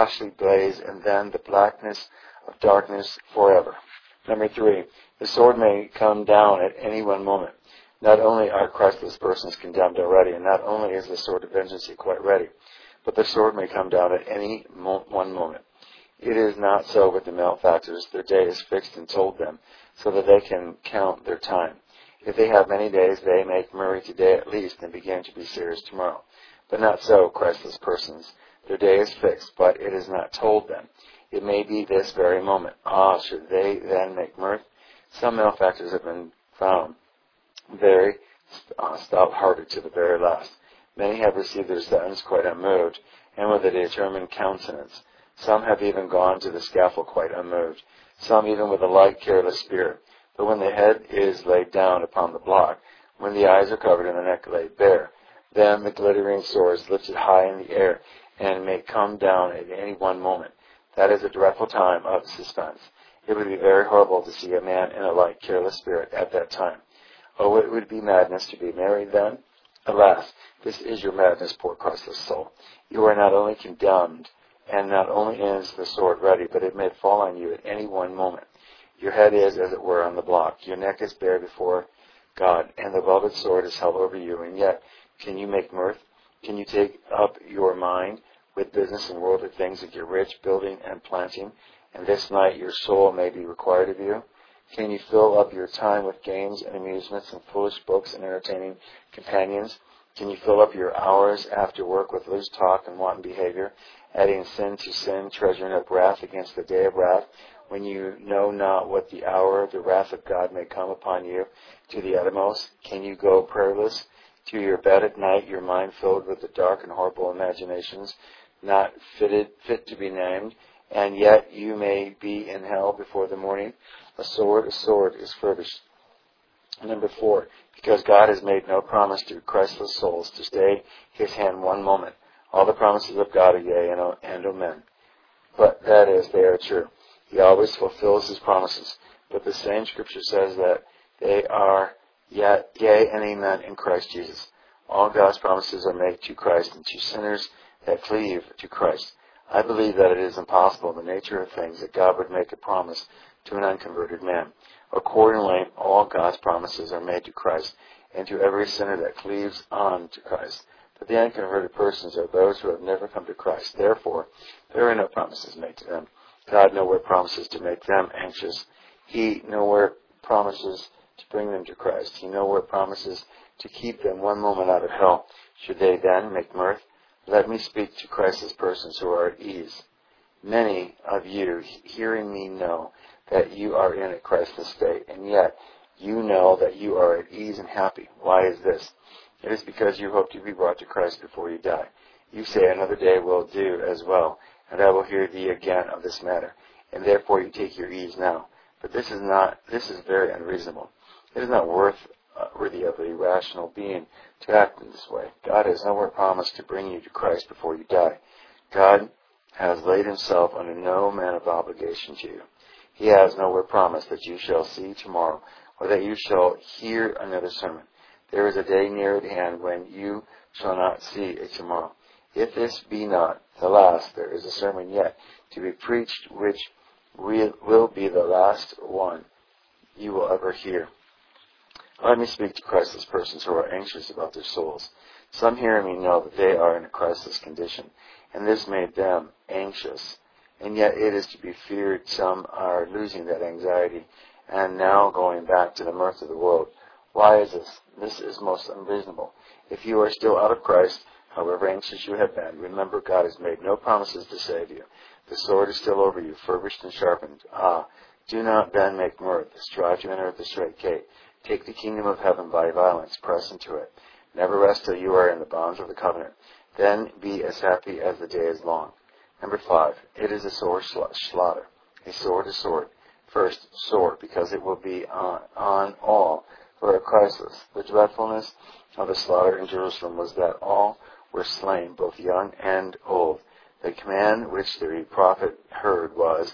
blaze, and then the blackness of darkness forever. Number 3, the sword may come down at any one moment. Not only are Christless persons condemned already, and not only is the sword of vengeance quite ready, but the sword may come down at any one moment. It is not so with the malefactors. Their day is fixed and told them, so that they can count their time. If they have many days, they make merry today at least, and begin to be serious tomorrow. But not so, Christless persons. Their day is fixed, but it is not told them. It may be this very moment. Ah, should they then make mirth? Some malefactors have been found very stout-hearted to the very last. Many have received their sentence quite unmoved, and with a determined countenance. Some have even gone to the scaffold quite unmoved, some even with a light, careless spirit. But when the head is laid down upon the block, when the eyes are covered and the neck laid bare, then the glittering sword is lifted high in the air, and may come down at any one moment. That is a dreadful time of suspense. It would be very horrible to see a man in a light, careless spirit at that time. Oh, it would be madness to be married then. Alas, this is your madness, poor Christless soul. You are not only condemned, and not only is the sword ready, but it may fall on you at any one moment. Your head is, as it were, on the block. Your neck is bare before God, and the velvet sword is held over you. And yet, can you make mirth? Can you take up your mind with business and worldly things that get rich, building and planting, and this night your soul may be required of you? Can you fill up your time with games and amusements and foolish books and entertaining companions? Can you fill up your hours after work with loose talk and wanton behavior, adding sin to sin, treasuring up wrath against the day of wrath, when you know not what the hour of the wrath of God may come upon you to the uttermost? Can you go prayerless to your bed at night, your mind filled with the dark and horrible imaginations, not fit to be named, and yet you may be in hell before the morning? A sword is furbished. Number 4, because God has made no promise to Christless souls to stay his hand one moment. All the promises of God are yea and amen. But that is, they are true. He always fulfills his promises. But the same scripture says that they are yea and amen in Christ Jesus. All God's promises are made to Christ and to sinners that cleave to Christ. I believe that it is impossible in the nature of things that God would make a promise to an unconverted man. Accordingly, all God's promises are made to Christ and to every sinner that cleaves on to Christ. But the unconverted persons are those who have never come to Christ. Therefore, there are no promises made to them. God nowhere promises to make them anxious. He nowhere promises to bring them to Christ. He nowhere promises to keep them one moment out of hell. Should they then make mirth? Let me speak to Christless persons who are at ease. Many of you hearing me know that you are in a Christless state, and yet you know that you are at ease and happy. Why is this? It is because you hope to be brought to Christ before you die. You say, another day will do as well, and I will hear thee again of this matter, and therefore you take your ease now. But this is very unreasonable. It is not worthy of a rational being to act in this way. God has nowhere promised to bring you to Christ before you die. God has laid himself under no man of obligation to you. He has nowhere promised that you shall see tomorrow, or that you shall hear another sermon. There is a day near at hand when you shall not see a tomorrow. If this be not the last, there is a sermon yet to be preached, which will be the last one you will ever hear. Let me speak to Christless persons who are anxious about their souls. Some hearing me know that they are in a Christless condition, and this made them anxious. And yet it is to be feared some are losing that anxiety and now going back to the mirth of the world. Why is this? This is most unreasonable. If you are still out of Christ, However anxious you have been, remember God has made no promises to save you. The sword is still over you, furbished and sharpened. Do not then make mirth. Strive to enter at the strait gate. Take the kingdom of heaven by violence. Press into it. Never rest till you are in the bonds of the covenant. Then be as happy as the day is long. Number 5. It is a sword slaughter. A sword is sword. First, sword, because it will be on all who are Christless. The dreadfulness of the slaughter in Jerusalem was that all were slain, both young and old. The command which the prophet heard was,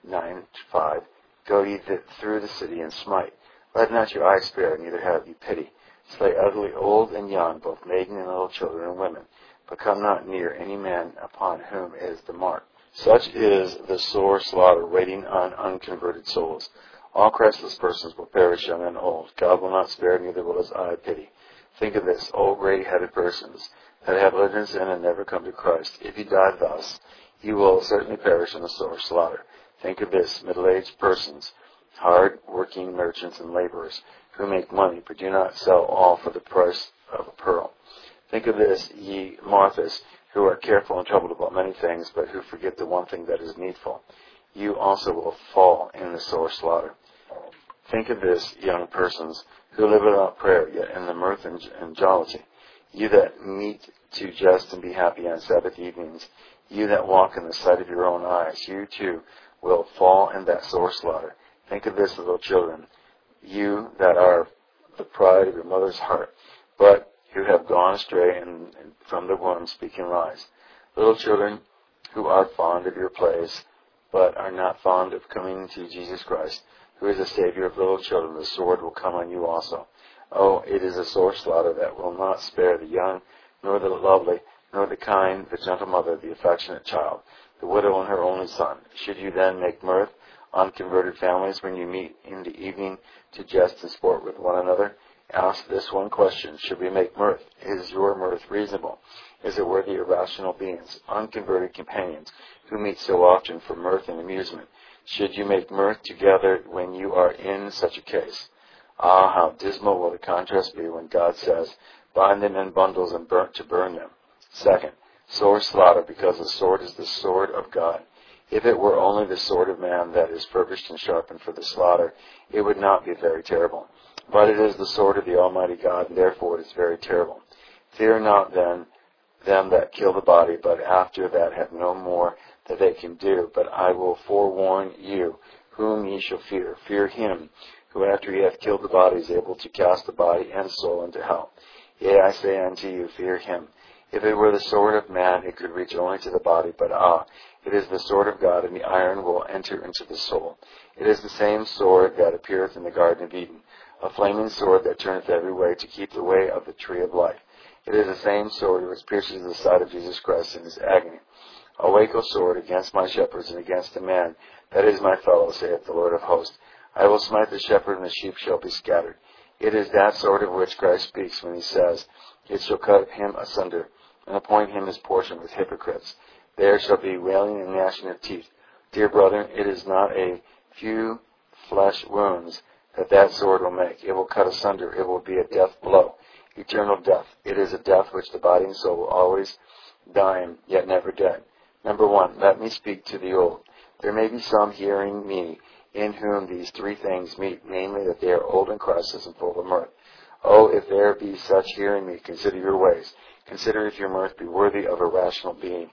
9:5, Go ye through the city and smite. Let not your eyes spare, neither have ye pity. Slay utterly old and young, both maiden and little children and women. But come not near any man upon whom is the mark. Such is the sore slaughter waiting on unconverted souls. All Christless persons will perish, young and old. God will not spare, neither will his eye pity. Think of this, all gray-headed persons that have lived in sin and never come to Christ. If you die thus, you will certainly perish in the sore slaughter. Think of this, middle-aged persons, hard-working merchants and laborers, who make money, but do not sell all for the price of a pearl. Think of this, ye Marthas, who are careful and troubled about many things, but who forget the one thing that is needful. You also will fall in the sore slaughter. Think of this, young persons, who live without prayer, yet in the mirth and jollity. You that meet to jest and be happy on Sabbath evenings, you that walk in the sight of your own eyes, you too will fall in that sore slaughter. Think of this, little children, you that are the pride of your mother's heart, but who have gone astray and from the womb speaking lies. Little children who are fond of your plays, but are not fond of coming to Jesus Christ, who is the Savior of little children, the sword will come on you also. Oh, it is a sore slaughter that will not spare the young, nor the lovely, nor the kind, the gentle mother, the affectionate child, the widow and her only son. Should you then make mirth on converted families when you meet in the evening to jest and sport with one another? Ask this one question, should we make mirth? Is your mirth reasonable? Is it worthy of rational beings, unconverted companions, who meet so often for mirth and amusement? Should you make mirth together when you are in such a case? Ah, how dismal will the contrast be when God says, bind them in bundles and burn them. Second, sore slaughter, because the sword is the sword of God. If it were only the sword of man that is furbished and sharpened for the slaughter, it would not be very terrible. But it is the sword of the Almighty God, and therefore it is very terrible. Fear not then them that kill the body, but after that have no more that they can do. But I will forewarn you whom ye shall fear. Fear him who after he hath killed the body is able to cast the body and soul into hell. Yea, I say unto you, fear him. If it were the sword of man, it could reach only to the body, but it is the sword of God, and the iron will enter into the soul. It is the same sword that appeareth in the Garden of Eden, a flaming sword that turneth every way to keep the way of the tree of life. It is the same sword which pierces the side of Jesus Christ in his agony. Awake, O sword, against my shepherds, and against the man that is my fellow, saith the Lord of hosts. I will smite the shepherd, and the sheep shall be scattered. It is that sword of which Christ speaks when he says, It shall cut him asunder, and appoint him his portion with hypocrites. There shall be wailing and gnashing of teeth. Dear brethren, it is not a few flesh wounds that sword will make. It will cut asunder. It will be a death blow, eternal death. It is a death which the body and soul will always dying, yet never dead. Number 1, let me speak to the old. There may be some hearing me in whom these three things meet, namely that they are old and Christless and full of mirth. Oh, if there be such hearing me, consider your ways. Consider if your mirth be worthy of a rational being.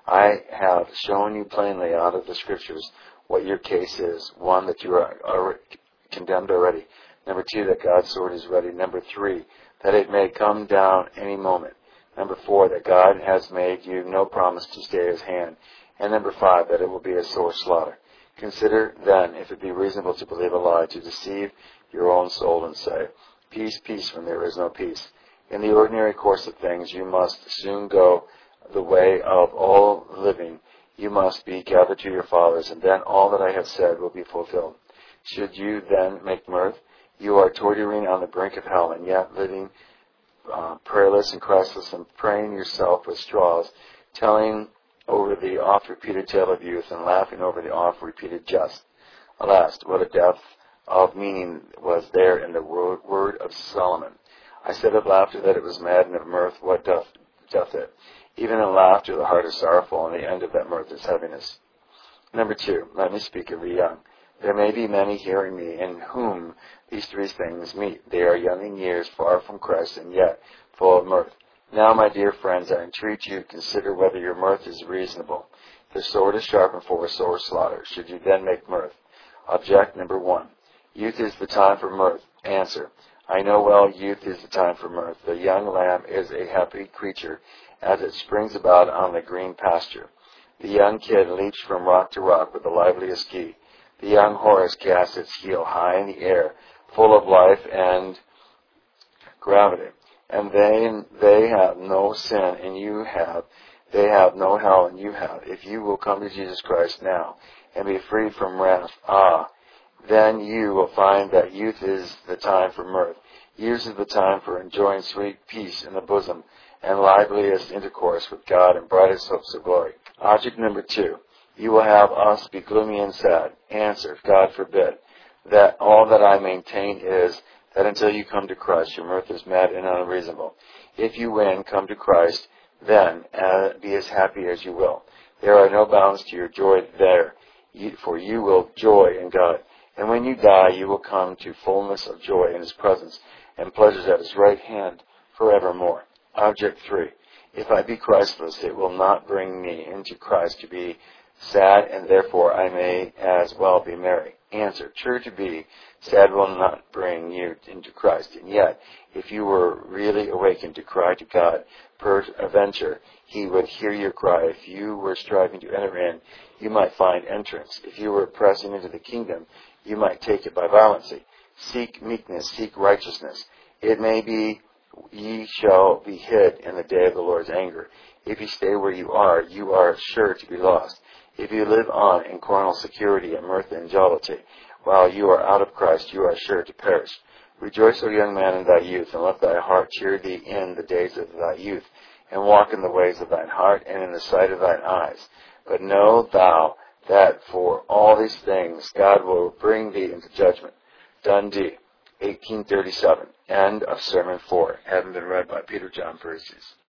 I have shown you plainly out of the Scriptures what your case is. 1, that you are condemned already. Number 2, that God's sword is ready. Number 3, that it may come down any moment. Number 4, that God has made you no promise to stay his hand. And number 5, that it will be a sore slaughter. Consider then if it be reasonable to believe a lie, to deceive your own soul and say, Peace, peace, when there is no peace. In the ordinary course of things, you must soon go the way of all living. You must be gathered to your fathers, and then all that I have said will be fulfilled. Should you then make mirth? You are tottering on the brink of hell, and yet living prayerless and Christless, and praying yourself with straws, telling over the oft-repeated tale of youth, and laughing over the oft-repeated jest. Alas, what a depth of meaning was there in the word of Solomon. I said of laughter that it was mad, and of mirth what doth doth it. Even in laughter the heart is sorrowful, and the end of that mirth is heaviness. Number 2, let me speak of the young. There may be many hearing me, in whom these 3 things meet. They are young in years, far from Christ, and yet full of mirth. Now, my dear friends, I entreat you, consider whether your mirth is reasonable. The sword is sharpened for a sore slaughter. Should you then make mirth? Object number 1. Youth is the time for mirth. Answer. I know well youth is the time for mirth. The young lamb is a happy creature as it springs about on the green pasture. The young kid leaps from rock to rock with the liveliest glee. The young horse casts its heel high in the air, full of life and gravity. And they have no sin, and they have no hell, and you have. If you will come to Jesus Christ now and be free from wrath, then you will find that youth is the time for mirth. Years is the time for enjoying sweet peace in the bosom and liveliest intercourse with God and brightest hopes of glory. Object number 2. You will have us be gloomy and sad. Answer. God forbid. That all that I maintain is that until you come to Christ, your mirth is mad and unreasonable. If you win, come to Christ, then be as happy as you will. There are no bounds to your joy there, for you will joy in God. And when you die, you will come to fullness of joy in His presence and pleasures at His right hand forevermore. Object 3. If I be Christless, it will not bring me into Christ to be sad, and therefore I may as well be merry. Answer. True, to be sad will not bring you into Christ. And yet, if you were really awakened to cry to God, peradventure He would hear your cry. If you were striving to enter in, you might find entrance. If you were pressing into the kingdom, you might take it by violence. Seek meekness, seek righteousness. It may be ye shall be hid in the day of the Lord's anger. If you stay where you are sure to be lost. If you live on in carnal security and mirth and jollity, while you are out of Christ, you are sure to perish. Rejoice, O young man, in thy youth, and let thy heart cheer thee in the days of thy youth, and walk in the ways of thine heart, and in the sight of thine eyes. But know thou that for all these things God will bring thee into judgment. Dundee, 1837. End of Sermon 4. Having been read by Peter John Persis.